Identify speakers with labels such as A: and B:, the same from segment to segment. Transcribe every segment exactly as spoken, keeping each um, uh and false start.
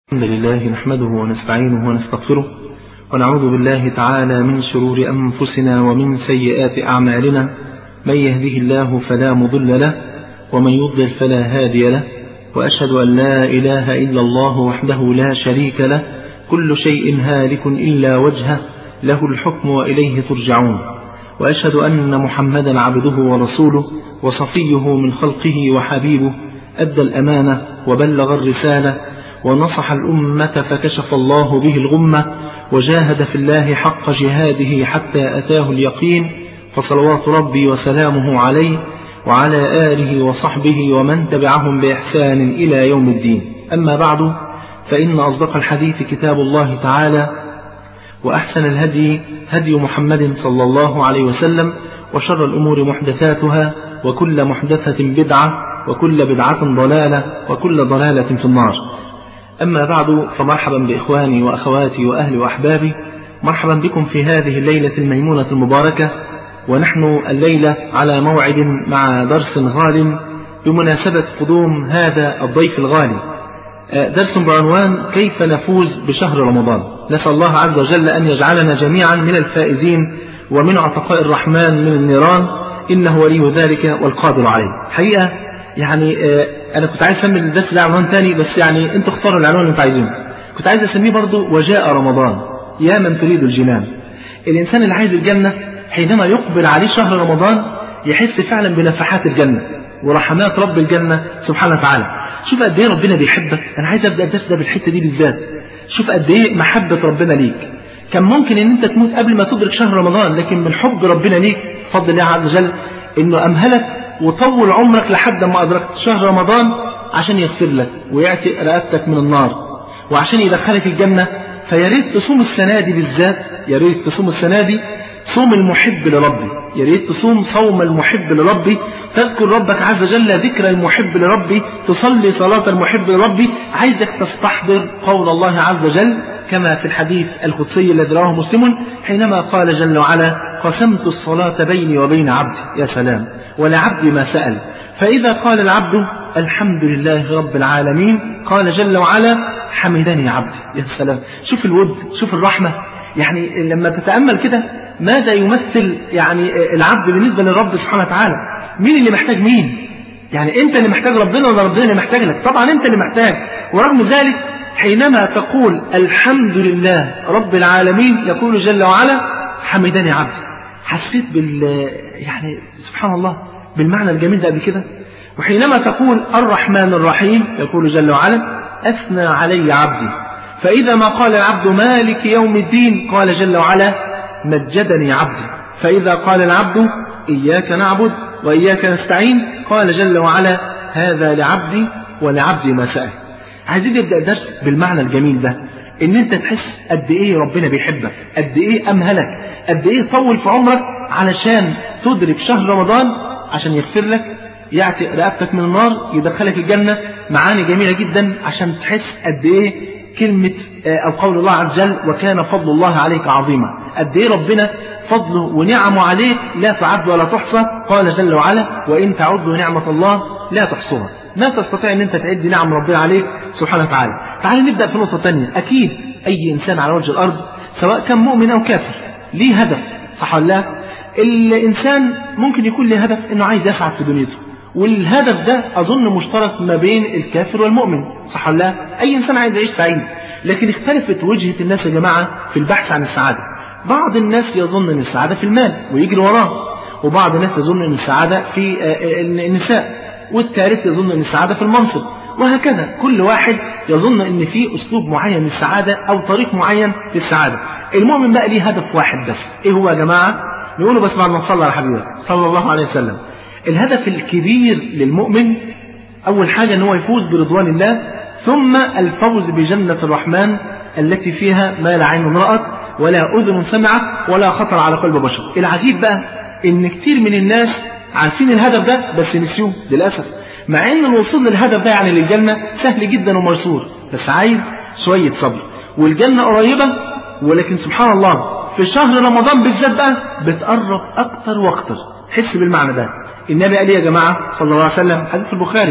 A: الحمد لله نحمده ونستعينه ونستغفره ونعوذ بالله تعالى من شرور أنفسنا ومن سيئات أعمالنا. من يهده الله فلا مضل له ومن يضلل فلا هادي له، وأشهد أن لا إله إلا الله وحده لا شريك له، كل شيء هالك إلا وجهه، له الحكم وإليه ترجعون. وأشهد أن محمدا عبده ورسوله وصفيه من خلقه وحبيبه، أدى الأمانة وبلغ الرسالة ونصح الأمة فكشف الله به الغمة، وجاهد في الله حق جهاده حتى أتاه اليقين، فصلوات ربي وسلامه عليه وعلى آله وصحبه ومن تبعهم بإحسان إلى يوم الدين. أما بعد، فإن أصدق الحديث كتاب الله تعالى، وأحسن الهدي هدي محمد صلى الله عليه وسلم، وشر الأمور محدثاتها، وكل محدثة بدعة، وكل بدعة ضلالة، وكل ضلالة في النار. أما بعد، فمرحبا بإخواني وأخواتي وأهلي وأحبابي، مرحبا بكم في هذه الليلة الميمونة المباركة، ونحن الليلة على موعد مع درس غال بمناسبة قدوم هذا الضيف الغالي، درس بعنوان كيف نفوز بشهر رمضان. نسأل الله عز وجل أن يجعلنا جميعا من الفائزين ومن عتقاء الرحمن من النيران، إنه ولي ذلك والقادر عليه. حقيقة يعني أنا كنت عايز أسمي الدرس ده عنوان تاني، بس يعني أنتوا اختاروا العنوان اللي أنتوا عايزينه. كنت عايز أسميه برضو وجاء رمضان يا من تريد الجنان. الإنسان اللي عايز الجنة حينما يقبل عليه شهر رمضان يحس فعلا بنفحات الجنة ورحمات رب الجنة سبحانه وتعالى. شوف قد ايه ربنا بيحبك. أنا عايز أبدأ الدرس ده بالحتة دي بالذات. شوف قد ايه محبة ربنا ليك. كان ممكن ان انت تموت قبل ما تدرك شهر رمضان، لكن من حب ربنا ليك فضل الله عز وجل انه امهلك وطول عمرك لحد ما ادركت شهر رمضان عشان يغفر لك ويعتق رقبتك من النار وعشان يدخلك الجنة. فيا ريت تصوم السنة دي بالذات، يا ريت تصوم السنة دي صوم المحب لربي، يا ريت تصوم صوم المحب لربي، تذكر ربك عز وجل ذكر المحب لربي، تصلي صلاة المحب لربي. عايزك تستحضر قول الله عز وجل كما في الحديث القدسي الذي رواه مسلم حينما قال جل وعلا: قسمت الصلاة بيني وبين عبدي. يا سلام، ولعبدي ما سأل. فإذا قال العبد الحمد لله رب العالمين قال جل وعلا: حمدني عبدي. يا سلام، شوف الود، شوف الرحمة. يعني لما تتأمل كده ماذا يمثل يعني العبد بالنسبة للرب سبحانه وتعالى. مين اللي محتاج مين؟ يعني انت اللي محتاج ربنا ولا ربنا اللي محتاج لك؟ طبعا انت اللي محتاج. ورغم ذلك حينما تقول الحمد لله رب العالمين يقول جل وعلا: حمدني عبدي. حسيت بال يعني سبحان الله بالمعنى الجميل ده قبل كده. وحينما تقول الرحمن الرحيم يقول جل وعلا: أثنى علي عبدي. فإذا ما قال العبد مالك يوم الدين قال جل وعلا: مجدني عبدي. فإذا قال العبد إياك نعبد وإياك نستعين قال جل وعلا: هذا لعبدي ولعبدي ما سأل. عايزين نبدأ الدرس بالمعنى الجميل ده، إن أنت تحس قد إيه ربنا بيحبك، قد إيه أمهلك، قد إيه طول في عمرك علشان تدرك شهر رمضان عشان يغفر لك، يعتق رقبتك من النار، يدخلك الجنة. معاني جميلة جدا عشان تحس قد إيه كلمة أو قول الله عز وجل: وكان فضل الله عليك عظيما. قد إيه ربنا فضله ونعمه عليك لا تعد ولا تحصى. قال جل وعلا: وإن تعدوا نعمة الله لا تحصوها. ما تستطيع أن أنت تعد نعم ربنا عليك سبحانه وتعالى. تعالوا نبدأ في نقطة تانية. أكيد أي إنسان على وجه الأرض سواء كان مؤمن أو كافر ليه هدف، صح ولا لا؟ الإنسان ممكن يكون له هدف أنه عايز يسعد في دنيته، والهدف ده أظن مشترك ما بين الكافر والمؤمن، صح ولا لا؟ أي إنسان عايز يعيش سعيد. لكن اختلفت وجهة الناس يا جماعة في البحث عن السعادة. بعض الناس يظن أن السعادة في المال ويجري وراه، وبعض الناس يظن أن السعادة في النساء، والثالث يظن أن السعادة في المنصب، وهكذا. كل واحد يظن أن في أسلوب معين للسعادة أو طريق معين للسعادة. المؤمن بقى ليه هدف واحد بس. إيه هو يا جماعة؟ نقوله بس بعد ما نصلي على حبيبه صلى الله عليه وسلم. الهدف الكبير للمؤمن أول حاجة أنه يفوز برضوان الله، ثم الفوز بجنة الرحمن التي فيها ما لا عين رأت ولا أذن سمعت ولا خطر على قلب بشر. العجيب بقى إن كتير من الناس عارفين الهدف ده بس نسيوه للأسف، مع إن الوصول للهدف ده يعني للجنة سهل جدا وميسور، بس عايز شوية صبر. والجنة قريبة، ولكن سبحان الله في شهر رمضان بالذات بقى بتقرب أكتر وأكتر. حس بالمعنى ده. النبي قال يا جماعة صلى الله عليه وسلم حديث البخاري: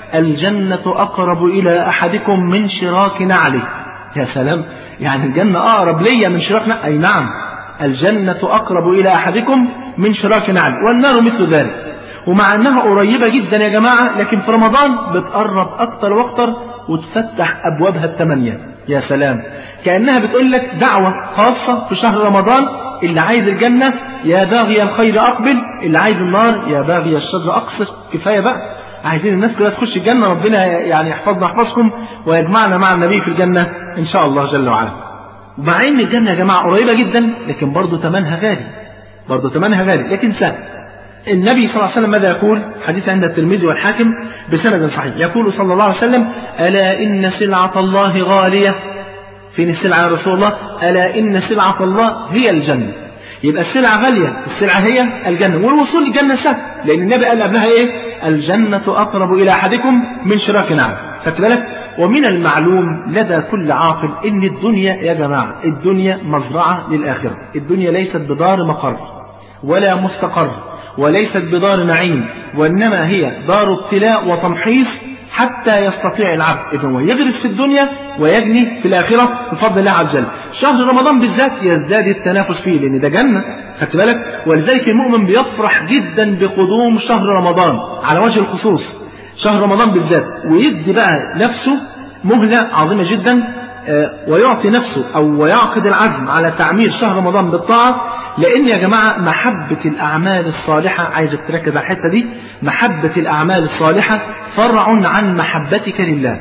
A: الجنة أقرب إلى أحدكم من شراك نعله. يا سلام، يعني الجنة أقرب لي من شراك نعله؟ أي نعم، الجنة أقرب إلى أحدكم من شراك نعله، والنار مثل ذلك. ومع أنها قريبة جدا يا جماعة، لكن في رمضان بتقرب أكتر وأكتر وتفتح أبوابها الثمانية. يا سلام، كأنها بتقول لك دعوة خاصة في شهر رمضان، اللي عايز الجنة يا باغي الخير أقبل، اللي عايز النار يا باغي الشر أقصر. كفاية بقى، عايزين الناس كلها تخش الجنة، ربنا يعني يحفظنا يحفظكم ويجمعنا مع النبي في الجنة إن شاء الله جل وعلا. ومع إن الجنة يا جماعة قريبة جدا، لكن برضو ثمنها غالي، برضو ثمنها غالي لكن سهل. النبي صلى الله عليه وسلم ماذا يقول؟ حديث عند الترمذي والحاكم بسند صحيح، يقول صلى الله عليه وسلم: ألا إن سلعة الله غالية. فين السلعة يا رسول الله؟ ألا إن سلعة الله هي الجنة. يبقى السلعة غالية، السلعة هي الجنة، والوصول للجنة سهل، لأن النبي قال قبلها إيه؟ الجنة أقرب إلى أحدكم من شراك نعله. خدت بالك؟ ومن المعلوم لدى كل عاقل إن الدنيا يا جماعة، الدنيا مزرعة للآخرة. الدنيا ليست بدار مقر ولا مستقر، وليست بدار نعيم، وإنما هي دار ابتلاء وتمحيص حتى يستطيع العبد إذن ويغرس في الدنيا ويجني في الآخرة بفضل الله عز وجل. شهر رمضان بالذات يزداد التنافس فيه، لأن ده جنة. خدت بالك؟ ولذلك المؤمن بيفرح جدا بقدوم شهر رمضان على وجه الخصوص، شهر رمضان بالذات، ويدي بقى نفسه مهلة عظيمة جدا، ويعطي نفسه أو ويعقد العزم على تعمير شهر رمضان بالطاعة. لأن يا جماعة محبة الأعمال الصالحة، عايزك تركز على الحتة دي، محبة الأعمال الصالحة فرع عن محبتك لله.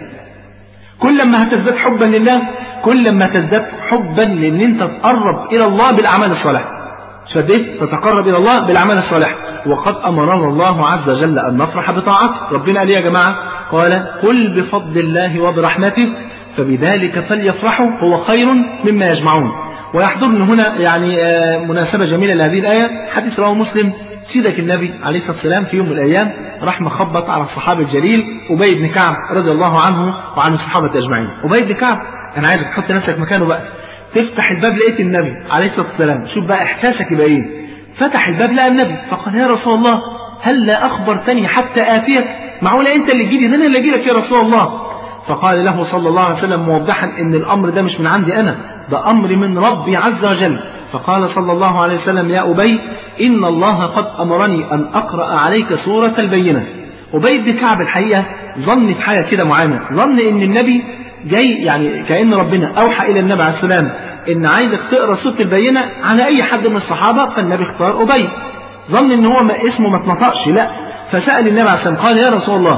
A: كل ما هتزداد حبا لله، كل ما تزداد حبا لأن أنت تقرب إلى الله بالأعمال الصالحة. شديد تتقرب إلى الله بالأعمال الصالحة. وقد أمرنا الله عز وجل أن نفرح بطاعته. ربنا قال يا جماعة، قال: قل بفضل الله وبرحمته فبذلك فليفرحوا هو خير مما يجمعون. ويحضرني هنا يعني مناسبة جميلة لهذه الآية، حديث رواه مسلم، سيدك النبي عليه الصلاة والسلام في يوم من الأيام راح مخبط على الصحابي الجليل أبي بن كعب رضي الله عنه وعن الصحابة أجمعين. أبي بن كعب، أنا عايزك تحط نفسك مكانه بقى، تفتح الباب لقيت النبي عليه الصلاة والسلام، شوف بقى إحساسك يبقى إيه. فتح الباب لقى النبي، فقال: يا رسول الله هل لا أخبرتني حتى آتيك؟ معقولة أنت اللي تجيلي؟ ده أنا اللي أجيلك يا رسول الله. فقال له صلى الله عليه وسلم موضحا ان الامر ده مش من عندي انا، ده امر من ربي عز وجل. فقال صلى الله عليه وسلم: يا ابي ان الله قد امرني ان اقرا عليك سوره البينه. ابي بن كعب الحقيقه ظن في حاجه كده معينه، ظن ان النبي جاي يعني كأن ربنا اوحى الى النبي عليه السلام ان عايزك تقرا سوره البينه على اي حد من الصحابه، فالنبي اختار ابي. ظن ان هو ما اسمه ما اتنطقش، لا، فسال النبي عليه السلام قال: يا رسول الله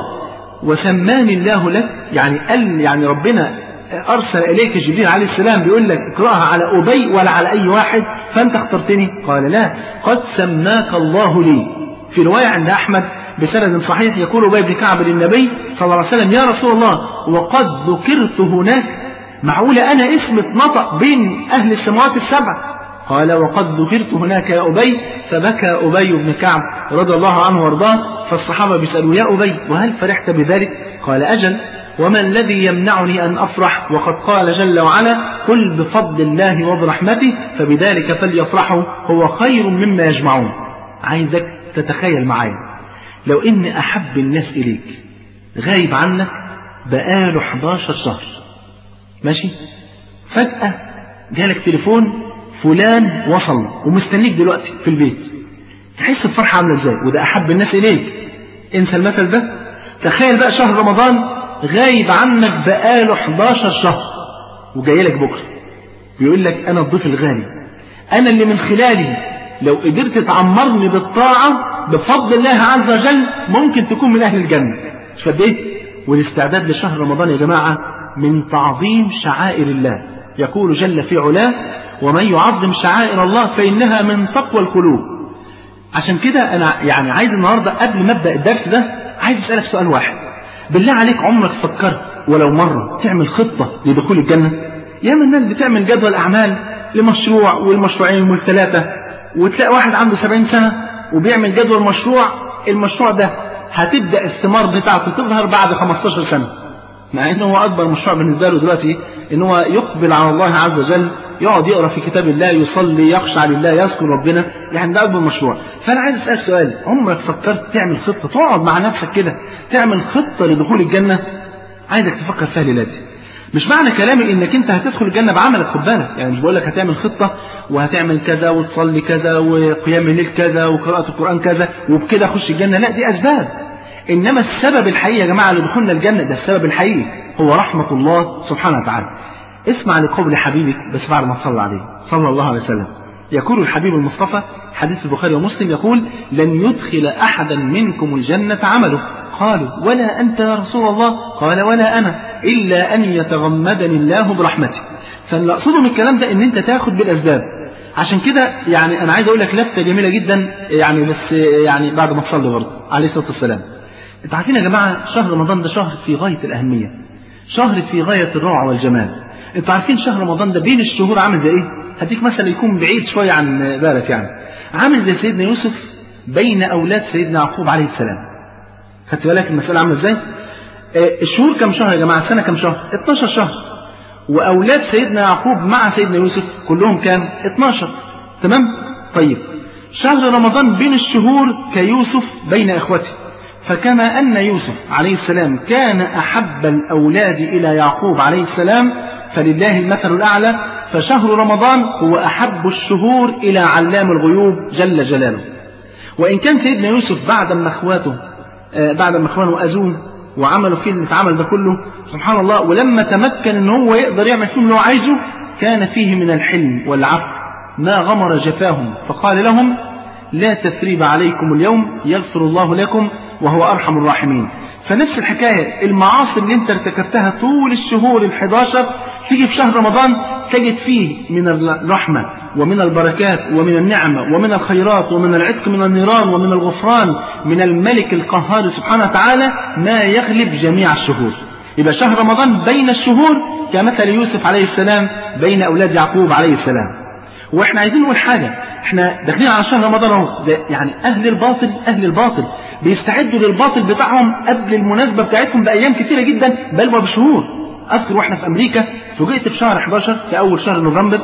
A: وسماني الله لك، يعني قال يعني ربنا أرسل إليك جبريل عليه السلام بيقول لك اقرأها على أبي ولا على أي واحد فأنت اخترتني؟ قال: لا، قد سماك الله لي. في رواية عند أحمد بسند صحيح يقول أبي بن كعب للنبي صلى الله عليه وسلم: يا رسول الله وقد ذكرت هناك، معقولة أنا اسم اتنطق بين أهل السماوات السبع؟ قال: وقد ذكرت هناك يا أبي. فبكى أبي بن كعب رضي الله عنه وارضاه. فالصحابة بيسألوا: يا أبي وهل فرحت بذلك؟ قال: أجل، وما الذي يمنعني أن أفرح وقد قال جل وعلا: قل بفضل الله وبرحمته فبذلك فليفرحوا هو خير مما يجمعون. عايزك تتخيل معايا لو إن أحب الناس إليك غايب عنك بقاله حداشر شهر، ماشي، فجأة جالك تليفون فلان وصل ومستنيك دلوقتي في البيت، تحس بفرحة عاملة ازاي؟ وده أحب الناس إليك. انسى المثل ده. تخيل بقى شهر رمضان غايب عنك بقاله حداشر شهر وجاي لك بكرة بيقول لك: أنا الضيف الغالي، أنا اللي من خلالي لو قدرت تعمرني بالطاعة بفضل الله عز وجل ممكن تكون من أهل الجنة. مش فديت؟ والاستعداد لشهر رمضان يا جماعة من تعظيم شعائر الله. يقول جل في علاه: ومن يعظم شعائر الله فإنها من تقوى القلوب. عشان كده أنا يعني عايز النهاردة قبل ما أبدأ الدرس ده عايز أسألك سؤال واحد، بالله عليك عمرك فكرت ولو مرة تعمل خطة لدخول الجنة؟ ياما الناس بتعمل جدول أعمال لمشروع والمشروعين والثلاثة، وتلاقي واحد عنده سبعين سنة وبيعمل جدول مشروع، المشروع ده هتبدأ الثمار بتاعته تظهر بعد خمستاشر سنة، مع انه هو اكبر مشروع بالنسبة له دلوقتي ان هو يقبل على الله عز وجل
B: يقعد يقرأ في كتاب الله، يصلي، يخشع لله، يذكر ربنا، يعني ده أكبر مشروع. فأنا عايز أسألك سؤال، عمرك فكرت تعمل خطة، تقعد مع نفسك كده تعمل خطة لدخول الجنة؟ عايزك تفكر فيها ليلاتي. مش معنى كلامي انك انت هتدخل الجنة بعملك، خد بالك، يعني مش بقول لك هتعمل خطة وهتعمل كذا وتصلي كذا وقيام الليل كذا وقراءة القرآن كذا وبكده اخش الجنة، لا، دي اسباب. انما السبب الحقيقي يا جماعة لدخولنا الجنة، ده السبب الحقيقي هو رحمة الله سبحانه وتعالى. اسمع لقول حبيبك بس بعد ما تصلى عليه صلى الله عليه وسلم. يقول الحبيب المصطفى، حديث البخاري ومسلم، يقول: لن يدخل احدا منكم الجنة عمله. قالوا: ولا أنت يا رسول الله؟ قال: ولا أنا، إلا أن يتغمدني الله برحمته. فاللي أقصده من الكلام ده إن أنت تاخد بالأسباب. عشان كده يعني أنا عايز أقول لك لفتة جميلة جدا، يعني بس يعني بعد ما تصلي برضه عليه الصلاة والسلام. أنتوا عارفين يا جماعة شهر رمضان ده شهر في غاية الأهمية، شهر في غاية الروعة والجمال. أنتوا عارفين شهر رمضان ده بين الشهور عامل زي إيه؟ هديك مثلا يكون بعيد شوية عن بالك، يعني عامل زي سيدنا يوسف بين أولاد سيدنا يعقوب عليه السلام. خدت بالك المسألة عاملة ازاي؟ آه الشهور كم شهر يا جماعة؟ السنة كم شهر؟ اتناشر شهر. وأولاد سيدنا يعقوب مع سيدنا يوسف كلهم كام؟ اتناشر. تمام؟ طيب شهر رمضان بين الشهور كيوسف بين إخوته. فكما أن يوسف عليه السلام كان أحب الأولاد إلى يعقوب عليه السلام، فلله المثل الأعلى، فشهر رمضان هو أحب الشهور إلى علام الغيوب جل جلاله. وإن كان سيدنا يوسف بعد ما إخواته بعد ما اخوانه اذوه وعملوا فيه اللي اتعمل ده كله، سبحان الله، ولما تمكن ان هو يقدر يعمل فيهم اللي هو عايزه، كان فيه من الحلم والعفو ما غمر جفاهم، فقال لهم: لا تثريب عليكم اليوم يغفر الله لكم وهو ارحم الراحمين. فنفس الحكايه، المعاصي اللي انت ارتكبتها طول الشهور الحداشر تيجي في شهر رمضان تجد فيه من الرحمه ومن البركات ومن النعمة ومن الخيرات ومن العتق من النيران ومن الغفران من الملك القهار سبحانه وتعالى ما يغلب جميع الشهور. يبقى شهر رمضان بين الشهور كمثل يوسف عليه السلام بين أولاد يعقوب عليه السلام. واحنا عايزين نقول حاجة، احنا داخلين على شهر رمضان اهو، يعني أهل الباطل أهل الباطل بيستعدوا للباطل بتاعهم قبل المناسبة بتاعتهم بأيام كثيرة جدا، بل وبشهور. أذكر واحنا في أمريكا فوجئت في شهر حداشر في أول شهر نوفمبر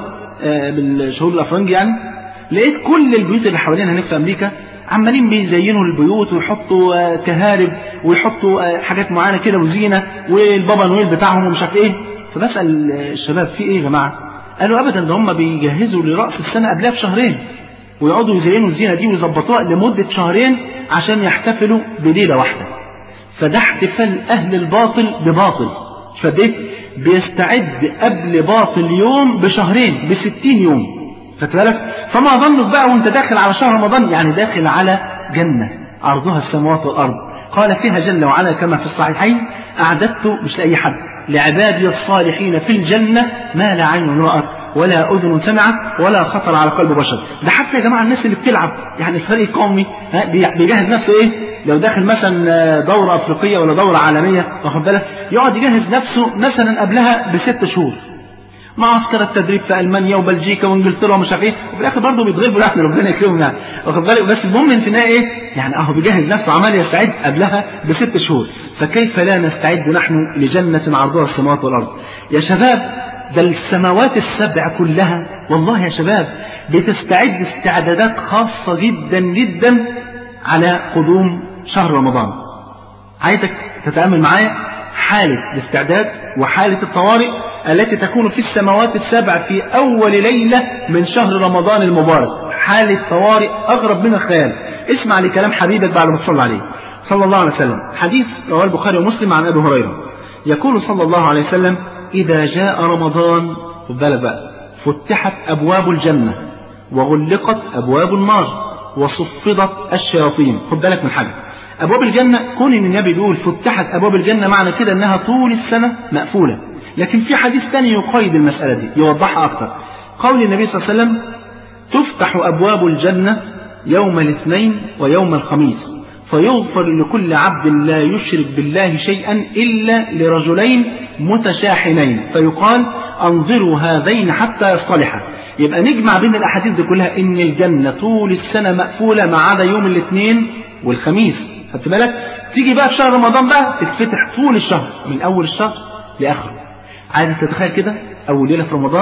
B: بالشهور الافرنجي، يعني لقيت كل البيوت اللي حوالينا هناك في امريكا عمالين بيزينوا البيوت ويحطوا كهارب ويحطوا حاجات معينه كده وزينه والبابا نويل بتاعهم ومش عارف ايه. فبسال الشباب في ايه يا جماعه؟ قالوا ابدا، ده هم بيجهزوا لراس السنه قبلها بشهرين ويقعدوا يزينوا الزينه دي ويظبطوها لمده شهرين عشان يحتفلوا بليله واحده. فده احتفال اهل الباطل بباطل. فده بيستعد قبل باطل يوم بشهرين بستين يوم. خدت بالك؟ فما ظنك بقى وانت داخل على شهر رمضان، يعني داخل على جنة عرضها السماوات والأرض، قال فيها جل وعلا كما في الصحيحين: أعددت مش لأي حد لعبادي الصالحين في الجنة ما لا عين رأت ولا أذن سمعت ولا خطر على قلب بشر. ده حتى يا جماعة الناس اللي بتلعب، يعني الفريق القومي بيجهز نفسه ايه؟ لو داخل مثلا دورة أفريقية ولا دورة عالمية، واخد بالك، يقعد يجهز نفسه مثلا قبلها بست شهور، معسكر التدريب في ألمانيا وبلجيكا وانجلترا ومش عارف ايه، وفي الاخر برضه بيتغلبوا، يعني ربنا يكرمهم، يعني واخد بالك. بس المهم في النهايه ايه؟ يعني اهو بيجهز نفسه عمال يستعد قبلها بست شهور. فكيف لا نستعد نحن لجنة عرضها السماوات والأرض؟ يا شباب، ده السماوات السبع كلها والله يا شباب بتستعد استعدادات خاصة جدا جدا على قدوم شهر رمضان. عايزك تتأمل معايا حالة الاستعداد وحالة الطوارئ التي تكون في السماوات السبع في أول ليلة من شهر رمضان المبارك. حالة طوارئ أغرب من الخيال. اسمع لكلام حبيبك بعد ما تصلى عليه صلى الله عليه وسلم. حديث رواه البخاري ومسلم عن أبي هريرة، يقول صلى الله عليه وسلم: إذا جاء رمضان خد بالك بقى فتحت أبواب الجنة وغلقت أبواب النار وصفدت الشياطين. خد بالك من حاجة، أبواب الجنة كون إن النبي بيقول فتحت أبواب الجنة معنى كده إنها طول السنة مقفولة، لكن في حديث ثاني يقيد المسألة دي يوضحها أكثر. قول النبي صلى الله عليه وسلم: تفتح أبواب الجنة يوم الاثنين ويوم الخميس فيغفر لكل عبد لا يشرك بالله شيئا إلا لرجلين متشاحنين فيقال انظروا هذين حتى يصطلحا. يبقى نجمع بين الأحاديث دي كلها إن الجنة طول السنة مقفولة ما عدا يوم الاثنين والخميس. خدت بالك؟ تيجي بقى في شهر رمضان بقى تتفتح طول الشهر من أول الشهر لآخره. عايز تتخيل كده أول ليلة في رمضان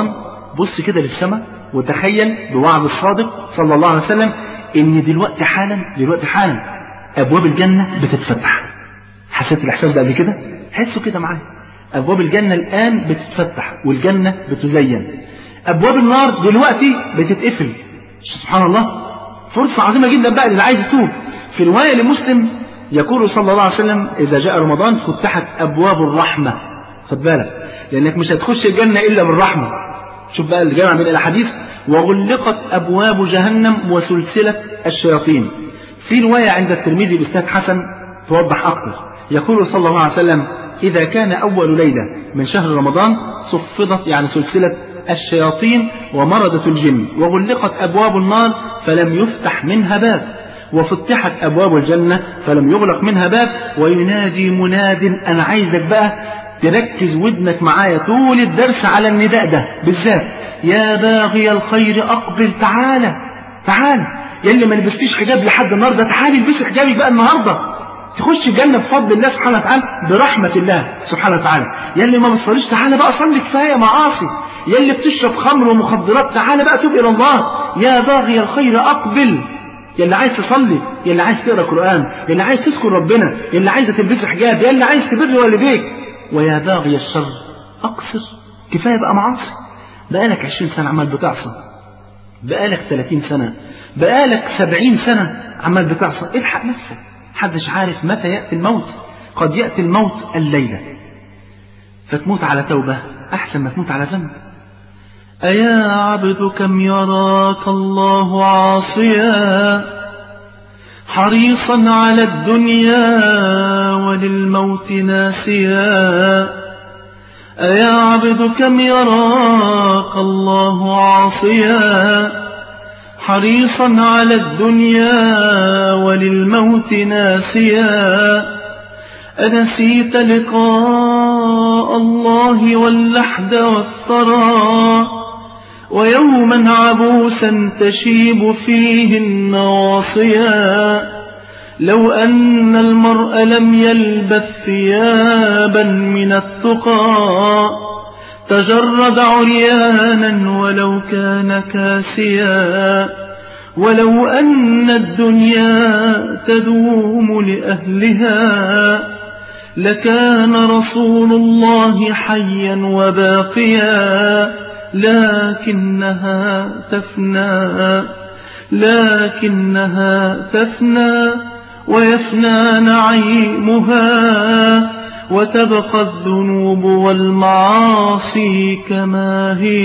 B: بص كده للسماء وتخيل بوعد الصادق صلى الله عليه وسلم ان دلوقتي حالا دلوقتي حالا ابواب الجنة بتتفتح. حسيت الاحساس ده قبل كده؟ حسوا كده معايا. ابواب الجنة الان بتتفتح والجنة بتزين. ابواب النار دلوقتي بتتقفل. سبحان الله، فرصة عظيمة جدا بقى اللي عايز يتوب. في رواية لمسلم يقول صلى الله عليه وسلم إذا جاء رمضان فتحت أبواب الرحمة. خد بالك لأنك مش هتخش الجنة إلا بالرحمة. شوف بقى الجامع من الحديث وغلقت أبواب جهنم وسلسلة الشياطين. في رواية عند الترمذي بإسناد حسن توضح أكثر. يقول صلى الله عليه وسلم إذا كان أول ليلة من شهر رمضان صفدت يعني سلسلة الشياطين ومردة الجن وغلقت أبواب النار فلم يفتح منها باب وفتحت أبواب الجنة فلم يغلق منها باب وينادي مناد. أنا عايزك بقى تركز ودنك معايا طول الدرس على النداء ده بالذات. يا باغي الخير أقبل، تعالى تعالى يلي ما لبستيش حجاب لحد النهارده تعالي البسي حجابك بقى النهارده تخش الجنة بفضل الله سبحانه وتعالى برحمة الله سبحانه وتعالى. يلي ما بتصليش تعالى بقى صلي كفاية معاصي. يلي بتشرب خمر ومخدرات تعالى بقى توب إلى الله. يا باغي الخير أقبل، يلي عايز تصلي، يلي عايز تقرأ قرآن، يلي عايز تذكر ربنا، يلي عايز تلبس حجاب، يلي عايز تبر والديك. ويا باغي الشر أقصر، كفاية بقى معاصي. بقالك عشرين سنة عمال بتعصى، بقالك ثلاثين سنة، بقالك سبعين سنة عمال بتعصى. الحق نفسك، محدش عارف متى يأتي الموت. قد يأتي الموت الليلة، فتموت على توبة أحسن ما تموت على ذنب. أيا عبد كم يراك الله عاصيا حريصا على الدنيا وللموت ناسيا. أيا عبد كم يراك الله عاصيا حريصا على الدنيا وللموت ناسيا. أنسيت لقاء الله واللحد والثرى ويوما عبوسا تشيب فيه النواصيا. لو أن المرء لم يلبث ثيابا من التقى تجرد عريانا ولو كان كاسيا. ولو أن الدنيا تدوم لأهلها لكان رسول الله حيا وباقيا. لكنها تفنى لكنها تفنى ويفنى نعيمها وتبقى الذنوب والمعاصي كما هي.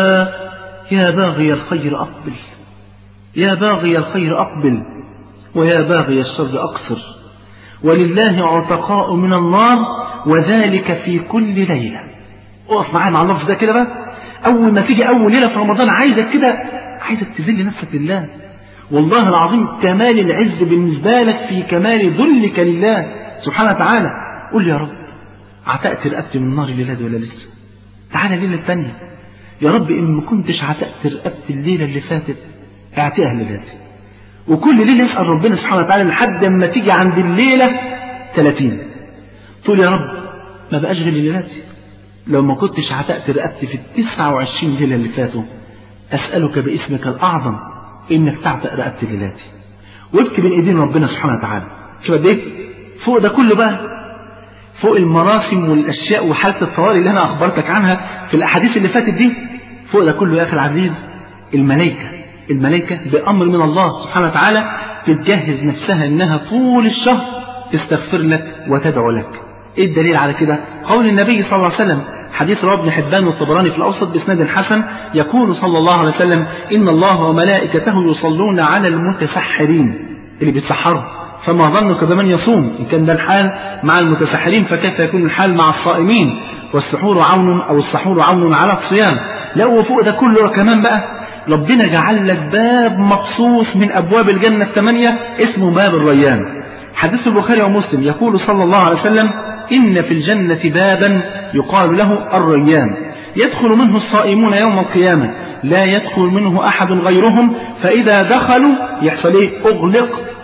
B: يا باغي الخير أقبل، يا باغي الخير أقبل ويا باغي الشر أقصر. ولله عتقاء من النار وذلك في كل ليلة. اقف معايا مع اللفظ ده كده بقى. أول ما تيجي أول ليلة في رمضان عايزك كده، عايزك تذل نفسك لله. والله العظيم كمال العز بالنسبة لك في كمال ذلك لله سبحانه وتعالى. قل لي يا رب عتقت رقبتي من النار الليلة دي ولا لسه؟ تعالى الليلة الثانية يا رب إن ما كنتش عتقت رقبتي الليلة اللي فاتت اعتقها الليلة دي. وكل ليلة يسأل ربنا سبحانه وتعالى لحد ما تيجي عند الليلة ثلاثين تقول يا رب ما بقاش غير ليلاتي. لو ما كنتش عتقت رقبتي في التسعة وعشرين ليلة اللي فاتوا أسألك باسمك الأعظم إنك تعتق رقبتي ليلاتي. وابكي بين إيدين ربنا سبحانه وتعالى. شوف قد إيه فوق ده كله بقى، فوق المراسم والأشياء وحالة الطوارئ اللي أنا أخبرتك عنها في الأحاديث اللي فاتت دي، فوق ده كله يا أخي العزيز الملائكة. الملائكة بأمر من الله سبحانه وتعالى تتجهز نفسها إنها طول الشهر تستغفر لك وتدعو لك. إيه الدليل على كده؟ قول النبي صلى الله عليه وسلم حديث رواه ابن حبان والطبراني في الأوسط بإسناد حسن يقول صلى الله عليه وسلم إن الله وملائكته يصلون على المتسحرين اللي بيتسحروا. فما ظنك بمن يصوم؟ إن كان ده الحال مع المتسحرين فكيف يكون الحال مع الصائمين؟ والسحور عون أو السحور عون على الصيام. لا وفوق ده كله كمان بقى ربنا جعل لك باب مخصوص من أبواب الجنة الثمانية اسمه باب الريان. حديث البخاري ومسلم يقول صلى الله عليه وسلم إن في الجنة بابا يقال له الريان يدخل منه الصائمون يوم القيامة لا يدخل منه أحد غيرهم، فإذا دخلوا يحصل إيه؟ أغلق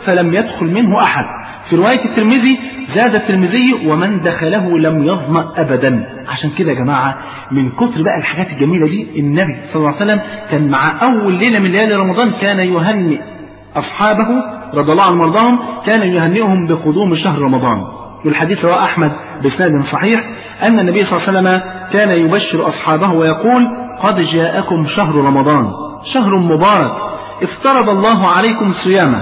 B: فلم يدخل منه أحد. في رواية الترمذي زاد الترمذي ومن دخله لم يظمأ أبدا. عشان كده يا جماعة من كتر بقى الحاجات الجميلة دي النبي صلى الله عليه وسلم كان مع أول ليلة من ليالي رمضان كان يهنئ أصحابه رضي الله عنهم وارضاهم، كان يهنئهم بقدوم شهر رمضان. والحديث رواه أحمد بإسناد صحيح أن النبي صلى الله عليه وسلم كان يبشر أصحابه ويقول قد جاءكم شهر رمضان شهر مبارك افترض الله عليكم صيامه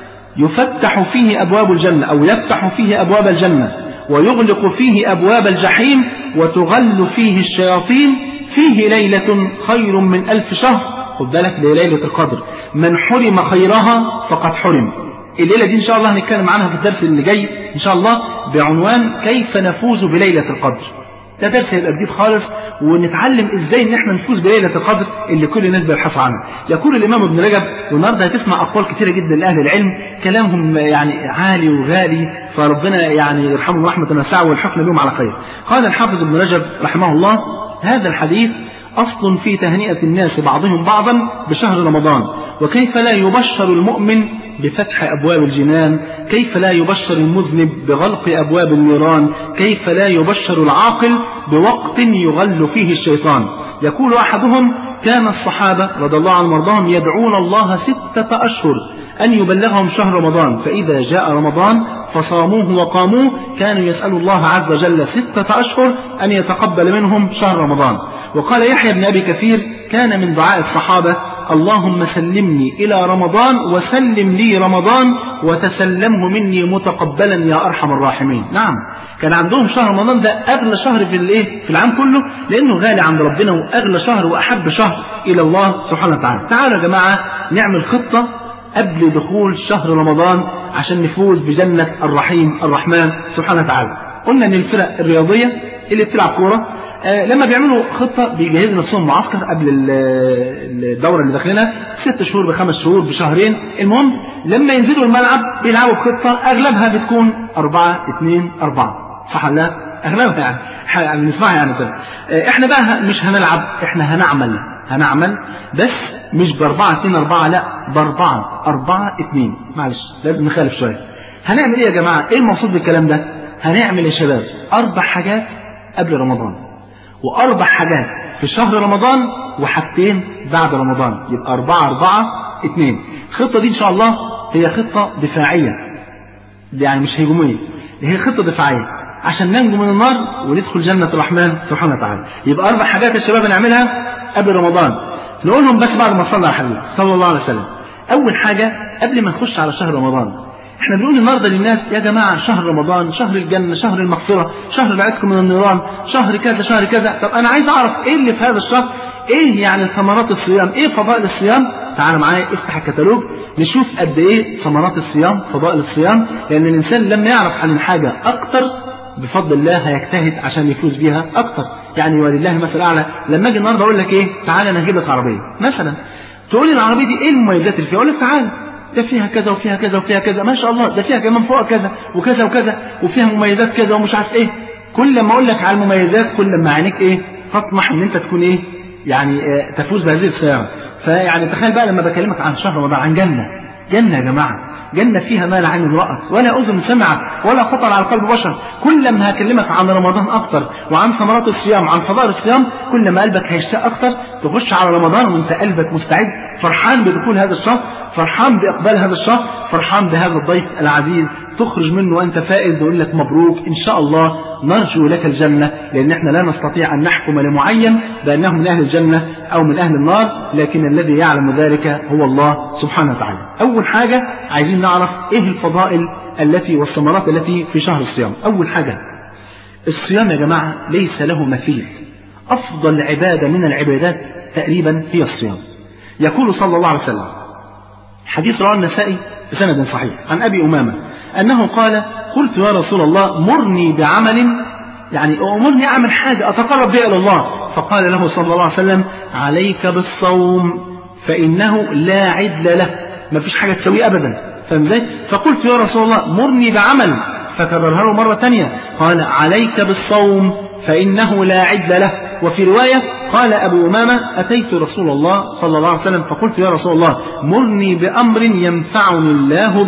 B: يفتح فيه أبواب الجنة أو يفتح فيه أبواب الجنة ويغلق فيه أبواب الجحيم وتغل فيه الشياطين فيه ليلة خير من ألف شهر. خد بالك لليلة القدر من حرم خيرها فقد حرم. الليلة دي إن شاء الله هنتكلم عنها في الدرس اللي جاي إن شاء الله بعنوان كيف نفوز بليلة القدر. ده درس هيبقى جديد خالص ونتعلم ازاي ان احنا نفوز بليلة القدر اللي كل الناس بيبحثوا عنها. يقول الامام ابن رجب، والنهارده هتسمع اقوال كثيره جدا لاهل العلم كلامهم يعني عالي وغالي فربنا يعني يرحمهم رحمه واسعه والحكم بهم على خير. قال الحافظ ابن رجب رحمه الله هذا الحديث أصل في تهنئة الناس بعضهم بعضا بشهر رمضان، وكيف لا يبشر المؤمن بفتح أبواب الجنان، كيف لا يبشر المذنب بغلق أبواب النيران، كيف لا يبشر العاقل بوقت يغل فيه الشيطان. يقول أحدهم كان الصحابة رضي الله عنهم وارضاهم يدعون الله ستة أشهر أن يبلغهم شهر رمضان، فإذا جاء رمضان فصاموه وقاموه كانوا يسألوا الله عز وجل ستة أشهر أن يتقبل منهم شهر رمضان. وقال يحيى بن أبي كثير كان من دعاء الصحابة اللهم سلمني إلى رمضان وسلم لي رمضان وتسلمه مني متقبلا يا أرحم الراحمين. نعم كان عندهم شهر رمضان ده أغلى شهر في الايه في العام كله، لأنه غالي عند ربنا وأغلى شهر وأحب شهر إلى الله سبحانه وتعالى. تعالوا يا جماعة نعمل خطة قبل دخول شهر رمضان عشان نفوز بجنة الرحيم الرحمن سبحانه وتعالى. قلنا ان الفرق الرياضية اللي بتلعب كورة آه لما بيعملوا خطة بيجهزوا نفسهم معسكر قبل الدورة اللي داخلينها ست شهور بخمس شهور بشهرين، المهم لما ينزلوا الملعب بيلعبوا بخطة اغلبها بتكون أربعة اثنين أربعة، صح ولا لا؟ اغلبها يعني بنسمعها يعني كده. آه احنا بقى مش هنلعب، احنا هنعمل هنعمل بس مش باربعة اثنين أربعة، لا باربعة أربعة اثنين. معلش لازم نخالف شوية. هنعمل ايه يا جماعة؟ ايه المقصود بالكلام ده؟ هنعمل يا شباب أربع حاجات قبل رمضان، وأربع حاجات في شهر رمضان، وحاجتين بعد رمضان، يبقى أربعة أربعة اثنين. الخطة دي إن شاء الله هي خطة دفاعية، يعني مش هجومية، هي خطة دفاعية عشان ننجو من النار وندخل جنة الرحمن سبحانه وتعالى. يبقى أربع حاجات يا شباب نعملها قبل رمضان، نقولهم بس بعد ما صلى على الحبيب صلى الله عليه وسلم. أول حاجة قبل ما نخش على شهر رمضان، احنا بنقول النهارده للناس يا جماعة شهر رمضان شهر الجنة، شهر المغفرة، شهر العتق من النيران، شهر كذا شهر كذا. طب أنا عايز أعرف إيه اللي في هذا الشهر، إيه يعني ثمرات الصيام، إيه فضائل الصيام. تعال معايا افتح الكتالوج نشوف قد إيه ثمرات الصيام، فضائل الصيام. لأن الإنسان لما يعرف عن الحاجة أكتر بفضل الله هيجتهد عشان يفوز بيها أكتر. يعني ولله مثل أعلى، لما أجي النهارده أقول لك إيه تعال أنا هجيب لك عربية مثلا، تقول لي العربية دي إيه المميزات اللي فيها؟ أقول لك تعال ده فيها كذا وفيها كذا وفيها كذا، ما شاء الله ده فيها كمان فوق كذا وكذا وكذا وفيها مميزات كذا ومش عارف ايه. كل ما اقول لك على المميزات كل ما عينيك ايه تطمح ان انت تكون ايه يعني اه تفوز بهذه السيارة. فيعني تخيل بقى لما بكلمك عن شهر رمضان، عن جنة، جنة يا جماعة، جنة فيها ما لا عين رأت ولا أذن سمعت ولا خطر على قلب بشر. كل ما هكلمك عن رمضان أكتر وعن ثمرات الصيام وعن فضائل الصيام كل ما قلبك هيشتاق أكتر تخش على رمضان وانت قلبك مستعد، فرحان بدخول هذا الشهر، فرحان بإقبال هذا الشهر، فرحان بهذا الضيف العزيز، تخرج منه وأنت فائز. نقول لك مبروك إن شاء الله، نرجو لك الجنة، لأن احنا لا نستطيع أن نحكم لمعين بأنه من أهل الجنة أو من أهل النار، لكن الذي يعلم ذلك هو الله سبحانه وتعالى. أول حاجة عايزين نعرف إيه الفضائل التي والثمرات التي في شهر الصيام. أول حاجة الصيام يا جماعة ليس له مثيل، أفضل عبادة من العبادات تقريبا هي الصيام. يقول صلى الله عليه وسلم حديث رواه النسائي بسند صحيح عن أبي أمامة أنه قال قلت يا رسول الله مرني بعمل، يعني أمرني أعمل حاجة أتقرب بها إلى الله. فقال له صلى الله عليه وسلم عليك بالصوم فإنه لا عدل له، ما فيش حاجة تسويه أبدا. فاهم ازاي؟ فقلت يا رسول الله مرني بعمل، فكررها له مرة تانية قال عليك بالصوم فإنه لا عدل له. وفي رواية قال أبو أمامة أتيت رسول الله صلى الله عليه وسلم فقلت يا رسول الله مرني بأمر ينفعني الله به،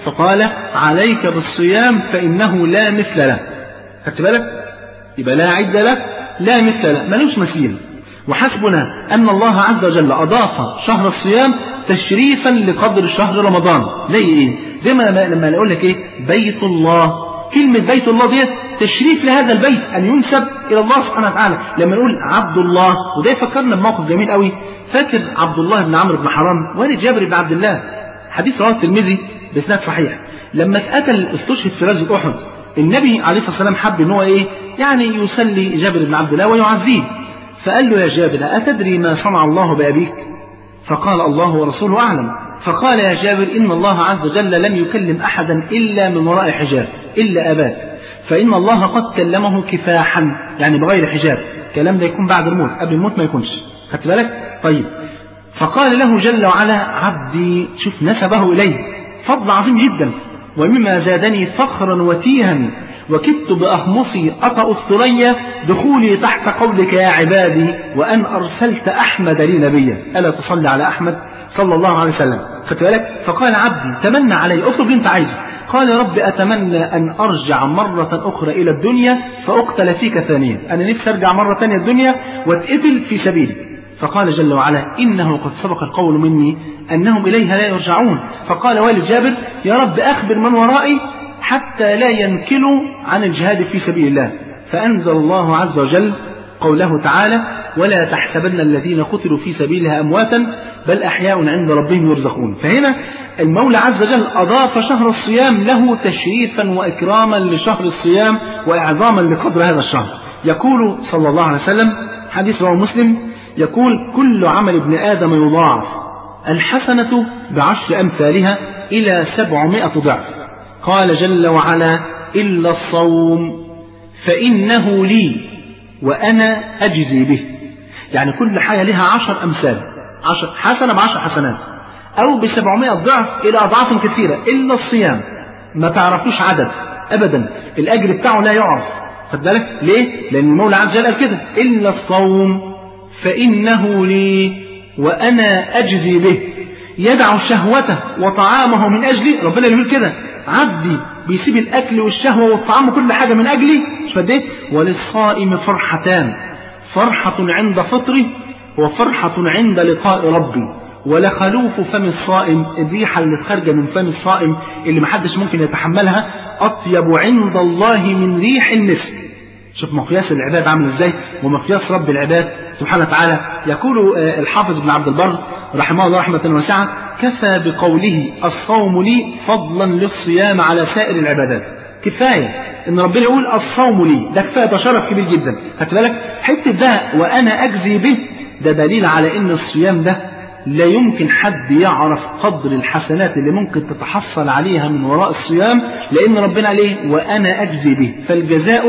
B: فقال عليك بالصيام فإنه لا مثل له. خدت بالك؟ يبقى لا عد له لا مثل له، ملوش مثيل. وحسبنا أن الله عز وجل أضاف شهر الصيام تشريفا لقدر شهر رمضان. زي إيه؟ زي ما لما أقول لك إيه بيت الله، كلمة بيت الله ديت تشريف لهذا البيت أن ينسب إلى الله سبحانه وتعالى. لما نقول عبد الله، وده يفكرنا بموقف جميل قوي. فاكر عبد الله بن عمرو بن حرام والد جابر بن عبد الله، حديث رواه الترمذي بإسناد صحيح. لما اتقتل استشهد في غزوة أحد، النبي عليه الصلاة والسلام حب إن هو إيه يعني يسلي جابر بن عبد الله ويعزيه، فقال له يا جابر أتدري ما صنع الله بأبيك؟ فقال الله ورسوله أعلم. فقال يا جابر إن الله عز وجل لم يكلم أحدا إلا من وراء حجاب إلا أباك، فإن الله قد كلمه كفاحا، يعني بغير حجاب. الكلام ده يكون بعد الموت، قبل الموت ما يكونش. خدت بالك؟ طيب. فقال له جل وعلا عبدي، شوف نسبه إليه فضل عظيم جدا. ومما زادني فخرا وتيها وكدت بأخمصي أطأ الثريا دخولي تحت قولك يا عبادي وأن أرسلت أحمد لي نبيا. ألا تصلي على أحمد صلى الله عليه وسلم. خدت بالك؟ فقال عبدي تمنى علي، اطلب اللي انت عايزه. قال يا رب أتمنى أن أرجع مرة أخرى إلى الدنيا فأقتل فيك ثانيا، أنا نفسي أرجع مرة ثانية الدنيا واتقتل في سبيلك. فقال جل وعلا إنه قد سبق القول مني أنهم إليها لا يرجعون. فقال والد جابر يا رب أخبر من ورائي حتى لا ينكلوا عن الجهاد في سبيل الله. فأنزل الله عز وجل قوله تعالى ولا تحسبن الذين قتلوا في سبيلها أمواتا بل أحياء عند ربهم يرزقون. فهنا المولى عز وجل أضاف شهر الصيام له تشريفا وإكراما لشهر الصيام وإعظاما لقدر هذا الشهر. يقول صلى الله عليه وسلم حديث رواه مسلم يقول كل عمل ابن آدم يضاعف الحسنة بعشر أمثالها إلى سبعمائة ضعف. قال جل وعلا إلا الصوم فإنه لي وأنا أجزي به. يعني كل حاجة لها عشر أمثال، عشر حسنة بعشر حسنات أو بسبعمائة ضعف إلى أضعاف كثيرة. إلا الصيام ما تعرفوش عدد أبدا، الأجر بتاعه لا يعرف. خد بالك ليه؟ لأن المولى عز وجل قال كده إلا الصوم فإنه لي وأنا أجزي به. يدع شهوته وطعامه من أجلي، ربنا يقول كده عبدي بيسيب الأكل والشهوة والطعام وكل حاجة من أجلي. مش فديه؟ وللصائم فرحتان، فرحة عند فطره وفرحة عند لقاء ربي. ولخلوف فم الصائم، الريحة اللي خارجة من فم الصائم اللي محدش ممكن يتحملها أطيب عند الله من ريح المسك. شوف مقياس العباد عامل ازاي ومقياس رب العباد سبحانه وتعالى. يقول الحافظ ابن عبد البر رحمه الله رحمة واسعة كفى بقوله الصوم لي فضلا للصيام على سائر العبادات. كفاية ان ربنا يقول الصوم لي، ده كفاية، ده شرف كبير جدا. خدت بالك حتة ده وأنا أجزي به، ده دليل على ان الصيام ده لا يمكن حد يعرف قدر الحسنات اللي ممكن تتحصل عليها من وراء الصيام، لأن ربنا عليه وأنا أجزي به. فالجزاء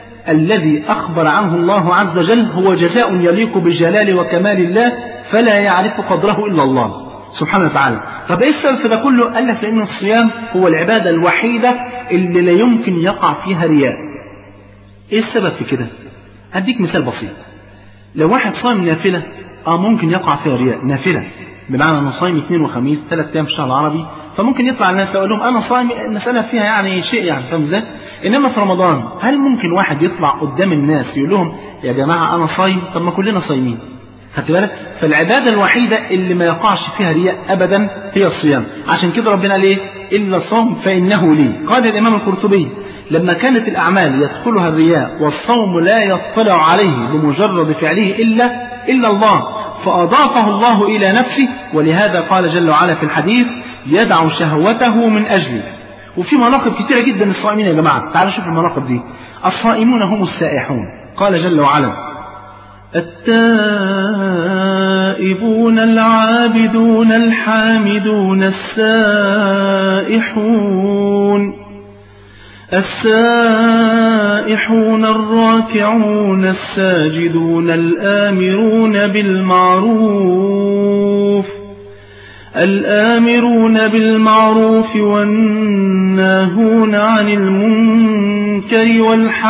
B: الذي أخبر عنه الله عز وجل هو جزاء يليق بجلال وكمال الله فلا يعرف قدره إلا الله سبحانه وتعالى. طب إيه السبب في ده كله؟ قال لك لأن الصيام هو العبادة الوحيدة اللي لا يمكن يقع فيها رياء. إيه السبب في كده؟ أديك مثال بسيط. لو واحد صايم نافلة آه ممكن يقع فيها رياء، نافلة بمعنى أنه صايم اثنين وخميس ثلاث أيام في الشهر العربي، فممكن يطلع الناس يقول لهم أنا صايم، المسألة فيها يعني شيء يعني فاهم ازاي؟ إنما في رمضان هل ممكن واحد يطلع قدام الناس يقول لهم يا جماعة أنا صايم؟ طب ما كلنا صايمين. خدت بالك؟ فالعبادة الوحيدة اللي ما يقعش فيها رياء أبدا هي الصيام. عشان كده ربنا قال إيه؟ إلا الصوم فإنه لي. قال الإمام القرطبي لما كانت الأعمال يدخلها الرياء والصوم لا يطلع عليه بمجرد فعله إلا إلا الله فأضافه الله إلى نفسه، ولهذا قال جل وعلا في الحديث يدع شهوته من أجله. وفي مناقب كثيرة جدا للصائمين يا جماعة. تعالوا شوف المناقب دي. الصائمون هم السائحون. قال جل وعلا التائبون العابدون الحامدون السائحون السائحون الراكعون الساجدون الآمرون بالمعروف الآمرون بالمعروف والناهون عن المنكر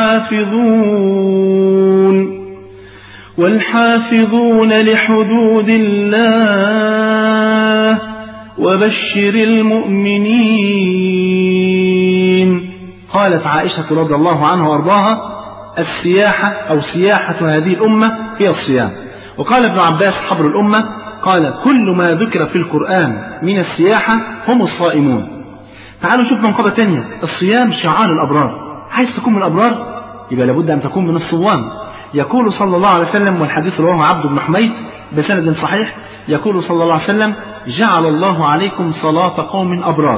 B: والحافظون والحافظون لحدود الله وبشر المؤمنين. قالت عائشة رضي الله عنها وارضاها: السياحة أو سياحة هذه الأمة هي الصيام. وقال ابن عباس حبر الأمة قال: كل ما ذكر في القرآن من السياحة هم الصائمون. تعالوا نشوف منقبة تانية. الصيام شعار الأبرار. عايز تكون من الأبرار يبقى لابد أن تكون من الصوام. يقول صلى الله عليه وسلم، والحديث رواه عبد بن حميد بسند صحيح، يقول صلى الله عليه وسلم: جعل الله عليكم صلاة قوم أبرار